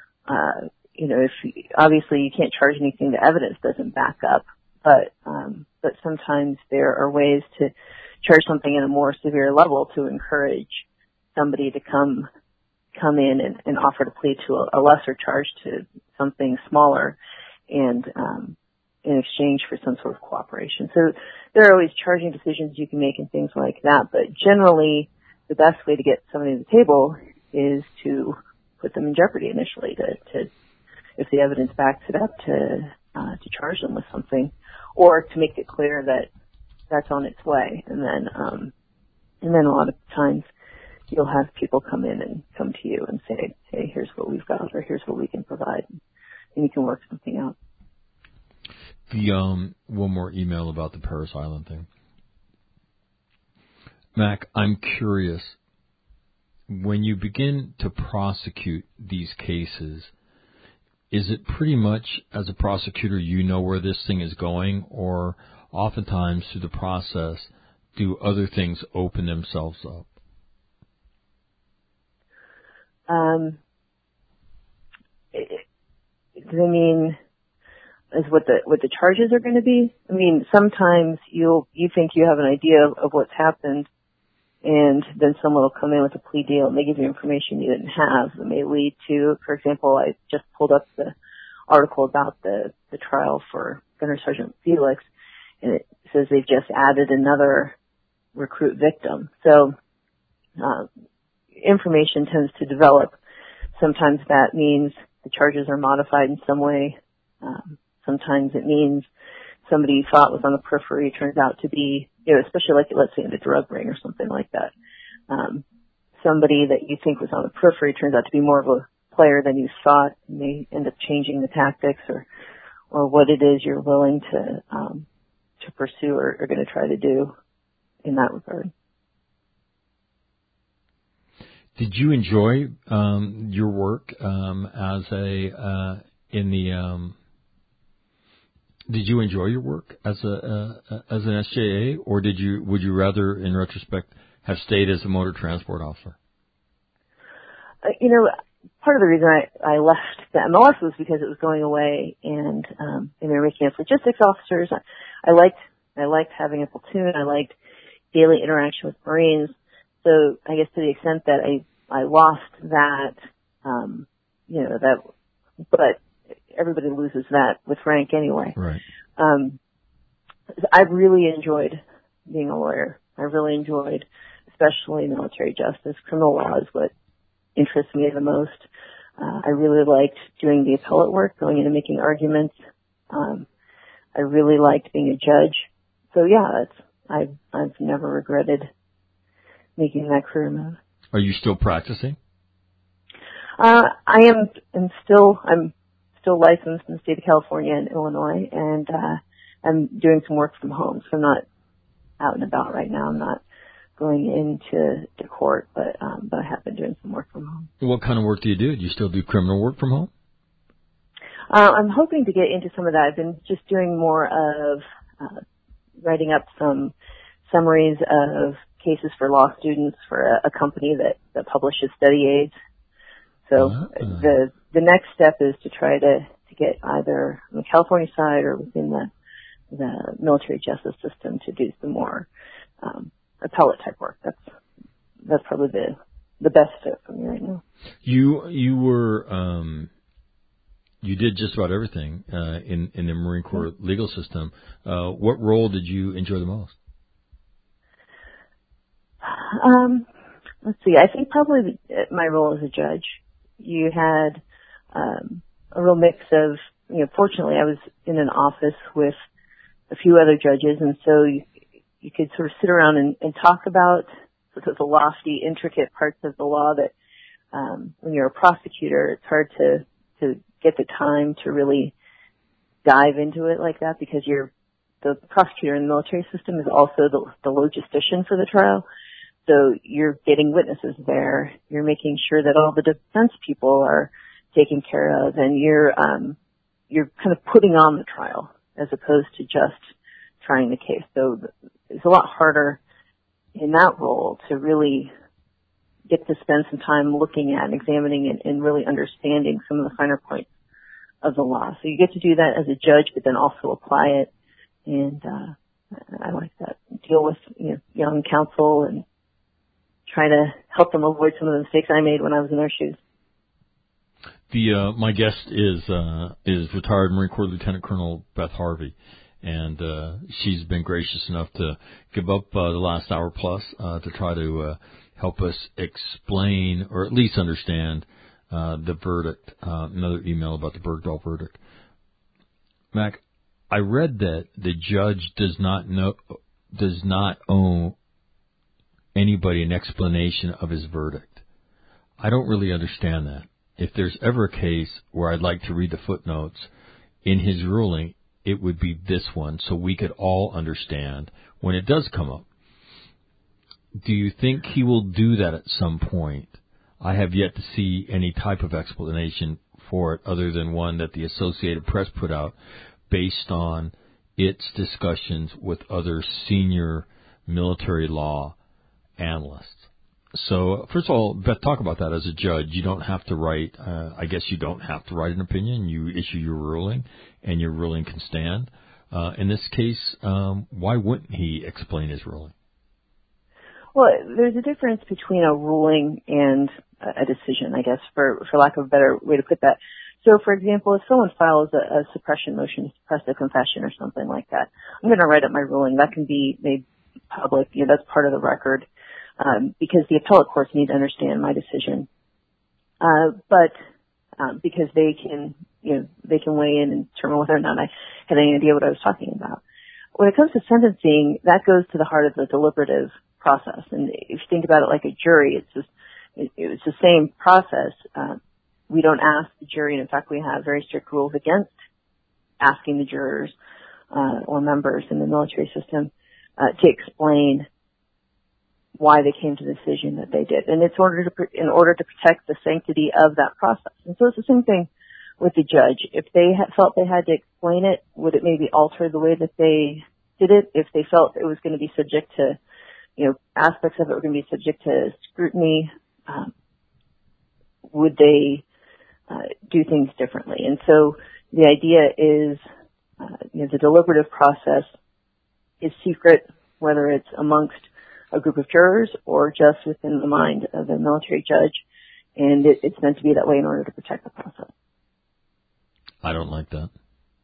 Obviously you can't charge anything the evidence doesn't back up, but sometimes there are ways to charge something at a more severe level to encourage somebody to come in and offer to plead to a lesser charge to something smaller and in exchange for some sort of cooperation. So there are always charging decisions you can make and things like that, but generally the best way to get somebody to the table is to put them in jeopardy initially, to if the evidence backs it up, to charge them with something, or to make it clear that that's on its way. And then a lot of times you'll have people come in and come to you and say, hey, here's what we've got, or here's what we can provide, and you can work something out. One more email about the Parris Island thing. Mac, I'm curious, when you begin to prosecute these cases, is it pretty much, as a prosecutor, you know where this thing is going, or oftentimes through the process, do other things open themselves up? Does it mean is what the charges are going to be? I mean, sometimes you think you have an idea of what's happened, and then someone will come in with a plea deal and they give you information you didn't have. It may lead to, for example, I just pulled up the article about the trial for Gunner Sergeant Felix, and it says they've just added another recruit victim. So information tends to develop. Sometimes that means the charges are modified in some way. Sometimes it means somebody you thought was on the periphery turns out to be, especially like, let's say, in a drug ring or something like that. Somebody that you think was on the periphery turns out to be more of a player than you thought, and they end up changing the tactics or what it is you're willing to pursue or are going to try to do in that regard. Did you enjoy your work Did you enjoy your work as an SJA, or would you rather, in retrospect, have stayed as a motor transport officer? Part of the reason I left the MLS was because it was going away, and they were making us logistics officers. I liked having a platoon. I liked daily interaction with Marines. So I guess to the extent that I lost that, but everybody loses that with rank anyway. Right. I really enjoyed being a lawyer. I really enjoyed, especially military justice. Criminal law is what interests me the most. I really liked doing the appellate work, going in and making arguments. I really liked being a judge. So yeah, I've never regretted making that career move. Are you still practicing? I'm still licensed in the state of California and Illinois, and I'm doing some work from home, so I'm not out and about right now. I'm not going into court, but I have been doing some work from home. What kind of work do you do? Do you still do criminal work from home? I'm hoping to get into some of that. I've been just doing more of writing up some summaries of cases for law students for a company that publishes study aids. So the next step is to try to get either on the California side or within the military justice system to do some more appellate type work. That's probably the best fit for me right now. You were you did just about everything in the Marine Corps legal system. What role did you enjoy the most? Let's see. I think probably my role as a judge. You had a real mix of, fortunately I was in an office with a few other judges, and so you could sort of sit around and talk about sort of the lofty, intricate parts of the law that when you're a prosecutor, it's hard to get the time to really dive into it like that, because the prosecutor in the military system is also the logistician for the trial. So you're getting witnesses there. You're making sure that all the defense people are taken care of, and you're kind of putting on the trial as opposed to just trying the case. So it's a lot harder in that role to really get to spend some time looking at and examining and really understanding some of the finer points of the law. So you get to do that as a judge, but then also apply it. And I like that. Deal with young counsel and try to help them avoid some of the mistakes I made when I was in their shoes. My guest is retired Marine Corps Lieutenant Colonel Beth Harvey, and she's been gracious enough to give up the last hour plus to try to help us explain or at least understand the verdict. Another email about the Bergdahl verdict. Mac, I read that the judge does not owe anybody an explanation of his verdict. I don't really understand that. If there's ever a case where I'd like to read the footnotes in his ruling, it would be this one, so we could all understand when it does come up. Do you think he will do that at some point I have yet to see any type of explanation for it other than one that the Associated Press put out based on its discussions with other senior military law analysts. So, first of all, Beth, talk about that as a judge. You don't have to write, I guess you don't have to write an opinion. You issue your ruling, and your ruling can stand. In this case, why wouldn't he explain his ruling? Well, there's a difference between a ruling and a decision, I guess, for lack of a better way to put that. So, for example, if someone files a suppression motion to suppress a confession or something like that, I'm going to write up my ruling. That can be made public. That's part of the record, because the appellate courts need to understand my decision. But because they can weigh in and determine whether or not I had any idea what I was talking about. When it comes to sentencing, that goes to the heart of the deliberative process. And if you think about it like a jury, it's the same process. We don't ask the jury, and in fact, we have very strict rules against asking the jurors or members in the military system to explain why they came to the decision that they did, and it's in order to protect the sanctity of that process. And so it's the same thing with the judge. If they felt they had to explain it, would it maybe alter the way that they did it? If they felt it was going to be subject to, aspects of it were going to be subject to scrutiny, would they do things differently? And so the idea is, the deliberative process is secret, whether it's amongst a group of jurors or just within the mind of the military judge, and it's meant to be that way in order to protect the process. I don't like that.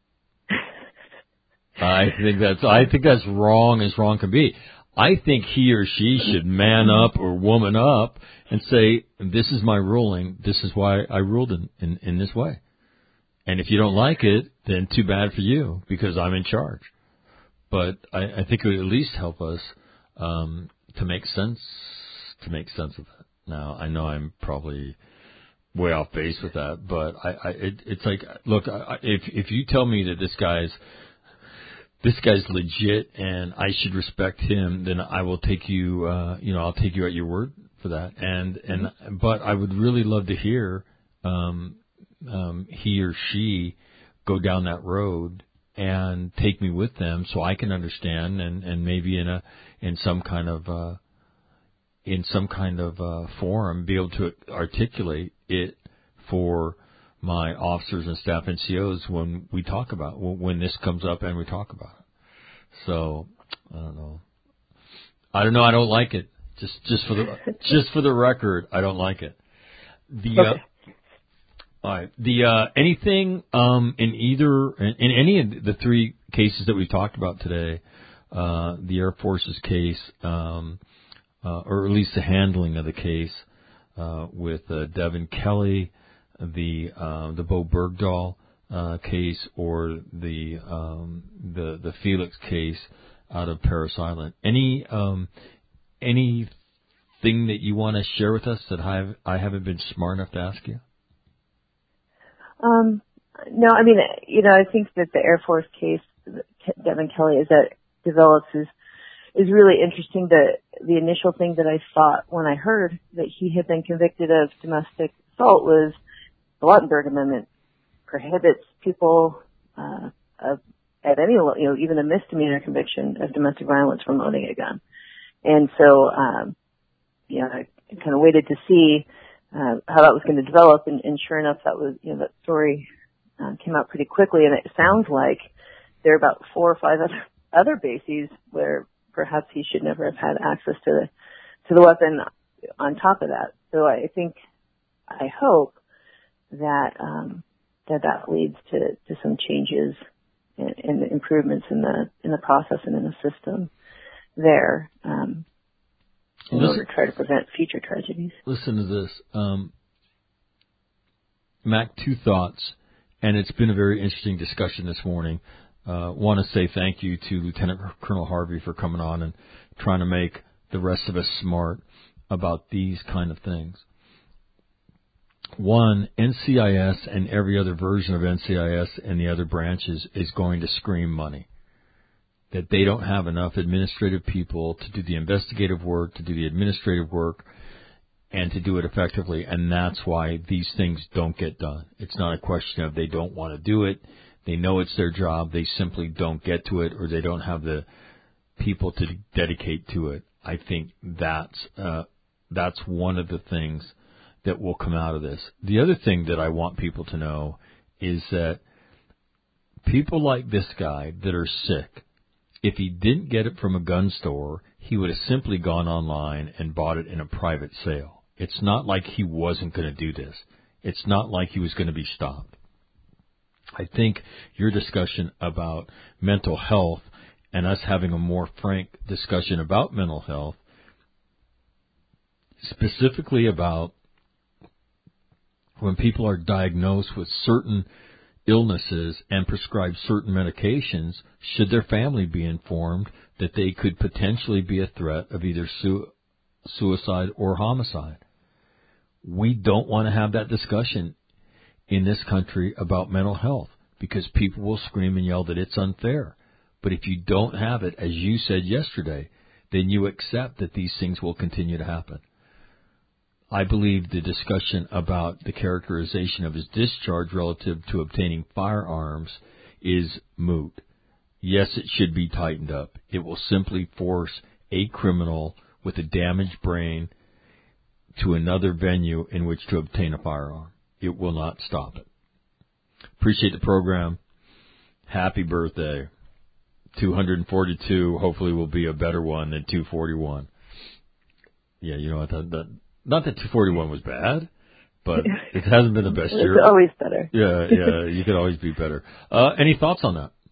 I think that's wrong as wrong can be. I think he or she should man up or woman up and say, this is my ruling, this is why I ruled in this way. And if you don't like it, then too bad for you, because I'm in charge. But I think it would at least help us to make sense of it. Now, I know I'm probably way off base with that, but it's like, look, if you tell me that this guy's legit and I should respect him, then I will take you, I'll take you at your word for that. But I would really love to hear he or she go down that road and take me with them so I can understand and maybe in some kind of forum be able to articulate it for my officers and staff NCOs when we talk about when this comes up and we talk about it. So I don't know. I don't like it. Just for the record, I don't like it. Okay. All right. Anything in any of the three cases that we've talked about today, the Air Force's case, or at least the handling of the case with Devin Kelly, the Bo Bergdahl case, or the Felix case out of Parris Island. Anything that you want to share with us that I haven't been smart enough to ask you? No, I mean, I think that the Air Force case, Devin Kelly, as that develops is really interesting. The initial thing that I thought when I heard that he had been convicted of domestic assault was the Lautenberg Amendment prohibits people at any level, even a misdemeanor conviction of domestic violence from owning a gun. And so, I kind of waited to see how that was going to develop, and sure enough, that was, that story came out pretty quickly, and it sounds like there are about 4 or 5 other bases where perhaps he should never have had access to the weapon on top of that. So I hope that that leads to some changes and improvements in the process and in the system there. In order to try to prevent future tragedies. Listen to this. Mac, 2 thoughts, and it's been a very interesting discussion this morning. Want to say thank you to Lieutenant Colonel Harvey for coming on and trying to make the rest of us smart about these kind of things. One, NCIS and every other version of NCIS and the other branches is going to scream money. That they don't have enough administrative people to do the investigative work, to do the administrative work, and to do it effectively. And that's why these things don't get done. It's not a question of they don't want to do it. They know it's their job. They simply don't get to it, or they don't have the people to dedicate to it. I think that's one of the things that will come out of this. The other thing that I want people to know is that people like this guy that are sick, if he didn't get it from a gun store, he would have simply gone online and bought it in a private sale. It's not like he wasn't going to do this. It's not like he was going to be stopped. I think your discussion about mental health and us having a more frank discussion about mental health, specifically about when people are diagnosed with certain illnesses and prescribed certain medications, should their family be informed that they could potentially be a threat of either suicide or homicide? We don't want to have that discussion in this country about mental health because people will scream and yell that it's unfair. But if you don't have it, as you said yesterday, then you accept that these things will continue to happen. I believe the discussion about the characterization of his discharge relative to obtaining firearms is moot. Yes, it should be tightened up. It will simply force a criminal with a damaged brain to another venue in which to obtain a firearm. It will not stop it. Appreciate the program. Happy birthday. 242 hopefully will be a better one than 241. Yeah, you know what? Not that 241 was bad, but it hasn't been the best year. It's always better. Yeah, you could always be better. Any thoughts on that?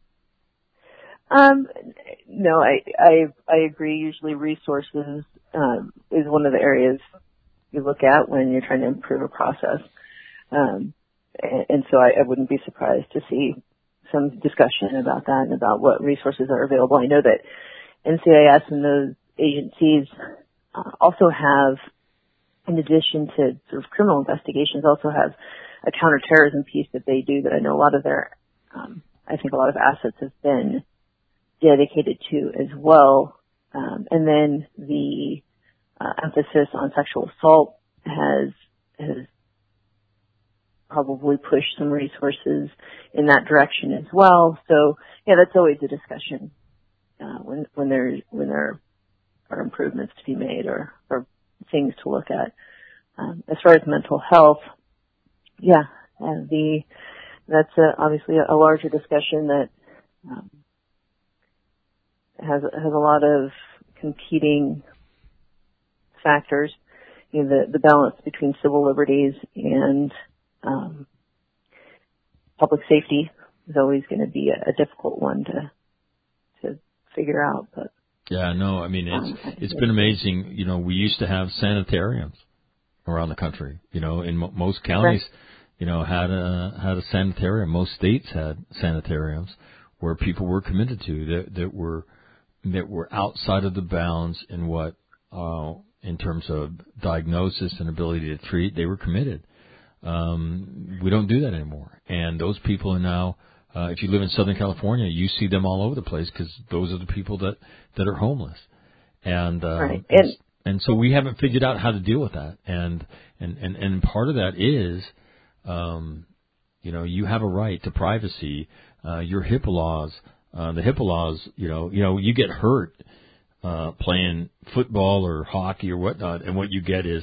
No, I agree. Usually resources is one of the areas you look at when you're trying to improve a process. And so I wouldn't be surprised to see some discussion about that and about what resources are available. I know that NCIS and those agencies also have, in addition to sort of criminal investigations, also have a counterterrorism piece that they do that I know a lot of their, I think a lot of assets have been dedicated to as well. And then the emphasis on sexual assault has probably pushed some resources in that direction as well. So yeah, that's always a discussion when there are improvements to be made or things to look at. As far as mental health, yeah, that's obviously a larger discussion that has a lot of competing factors. You know, the balance between civil liberties and public safety is always going to be a difficult one to figure out. But yeah, no, I mean it's been amazing. You know, we used to have sanitariums around the country. You know, in most counties, you know, had a sanitarium. Most states had sanitariums where people were committed to that were outside of the bounds in what in terms of diagnosis and ability to treat. They were committed. We don't do that anymore. And those people are now, if you live in Southern California, you see them all over the place because those are the people that are homeless. And, right. and so we haven't figured out how to deal with that. And part of that is, you know, you have a right to privacy. Your HIPAA laws, the HIPAA laws, you know, you get hurt, playing football or hockey or whatnot. And what you get is,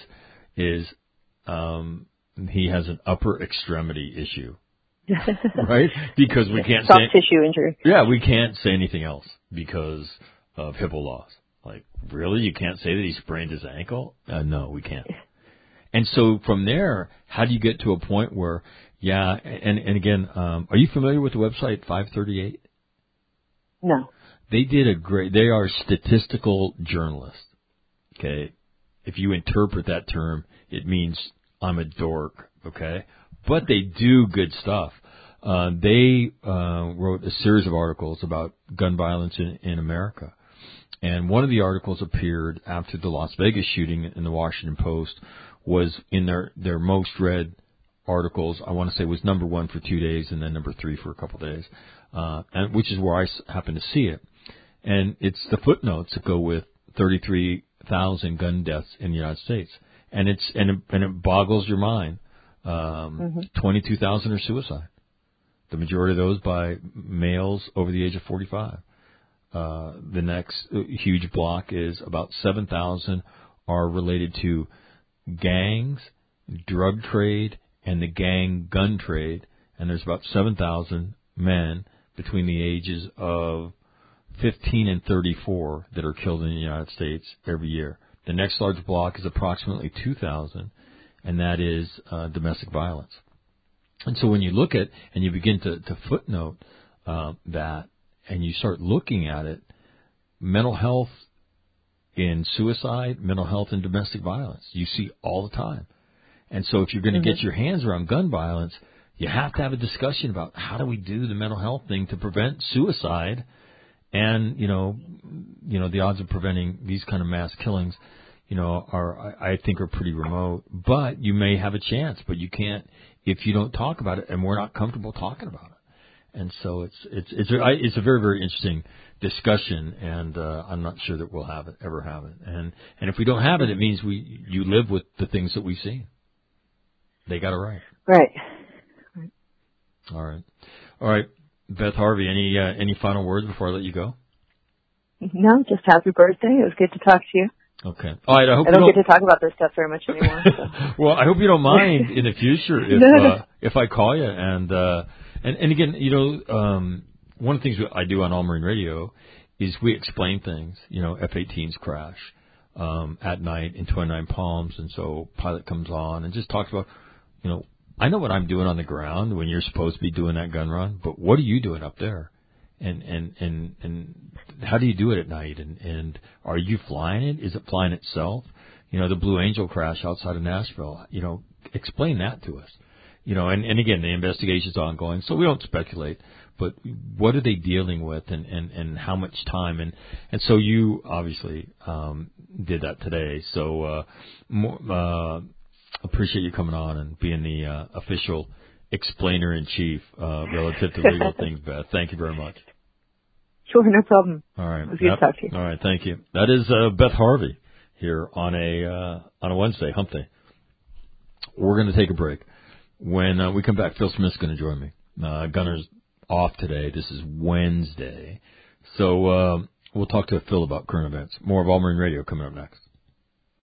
he has an upper extremity issue, right? Because we can't soft tissue injury. Yeah, we can't say anything else because of HIPAA laws. Like, really? You can't say that he sprained his ankle? No, we can't. And so from there, how do you get to a point where, yeah, and again, are you familiar with the website 538? No. They are statistical journalists. Okay. If you interpret that term, it means I'm a dork, okay? But they do good stuff. They wrote a series of articles about gun violence in America. And one of the articles appeared after the Las Vegas shooting in the Washington Post, was in their most read articles. I want to say was number 1 for 2 days and then number 3 for a couple of days, and which is where I happened to see it. And it's the footnotes that go with 33,000 gun deaths in the United States. and it boggles your mind. 22,000 are suicide. The majority of those by males over the age of 45. The next huge block is about 7,000 are related to gangs, drug trade, and the gang gun trade. And there's about 7,000 men between the ages of 15 and 34 that are killed in the United States every year. The next large block is approximately 2,000, and that is domestic violence. And so when you look at and you begin to footnote that, and you start looking at it, mental health in suicide, mental health in domestic violence, you see all the time. And so if you're going to get your hands around gun violence, you have to have a discussion about how do we do the mental health thing to prevent suicide. And, you know, the odds of preventing these kind of mass killings, I think are pretty remote. But you may have a chance, but you can't if you don't talk about it, and we're not comfortable talking about it. And so it's a very, very interesting discussion, and I'm not sure that we'll ever have it. And if we don't have it, it means you live with the things that we've seen. They got it right. Right. All right. Beth Harvey, any final words before I let you go? No, just happy birthday. It was good to talk to you. Okay. All right. I don't get to talk about this stuff very much anymore. So. Well, I hope you don't mind in the future if I call you. And again, one of the things I do on All Marine Radio is we explain things. F-18s crash at night in 29 Palms, and so pilot comes on and just talks about, I know what I'm doing on the ground when you're supposed to be doing that gun run, but what are you doing up there? And how do you do it at night? And are you flying it? Is it flying itself? The Blue Angel crash outside of Nashville, explain that to us. And again, the investigation's ongoing, so we don't speculate, but what are they dealing with and how much time? And so you obviously, did that today. So, appreciate you coming on and being the, official explainer-in-chief, relative to legal things, Beth. Thank you very much. Sure, no problem. All right. It was good to talk to you. All right, thank you. That is Beth Harvey here on a Wednesday, Hump Day. We're going to take a break. When we come back, Phil Smith's going to join me. Gunner's off today. This is Wednesday. So we'll talk to Phil about current events. More of All Marine Radio coming up next.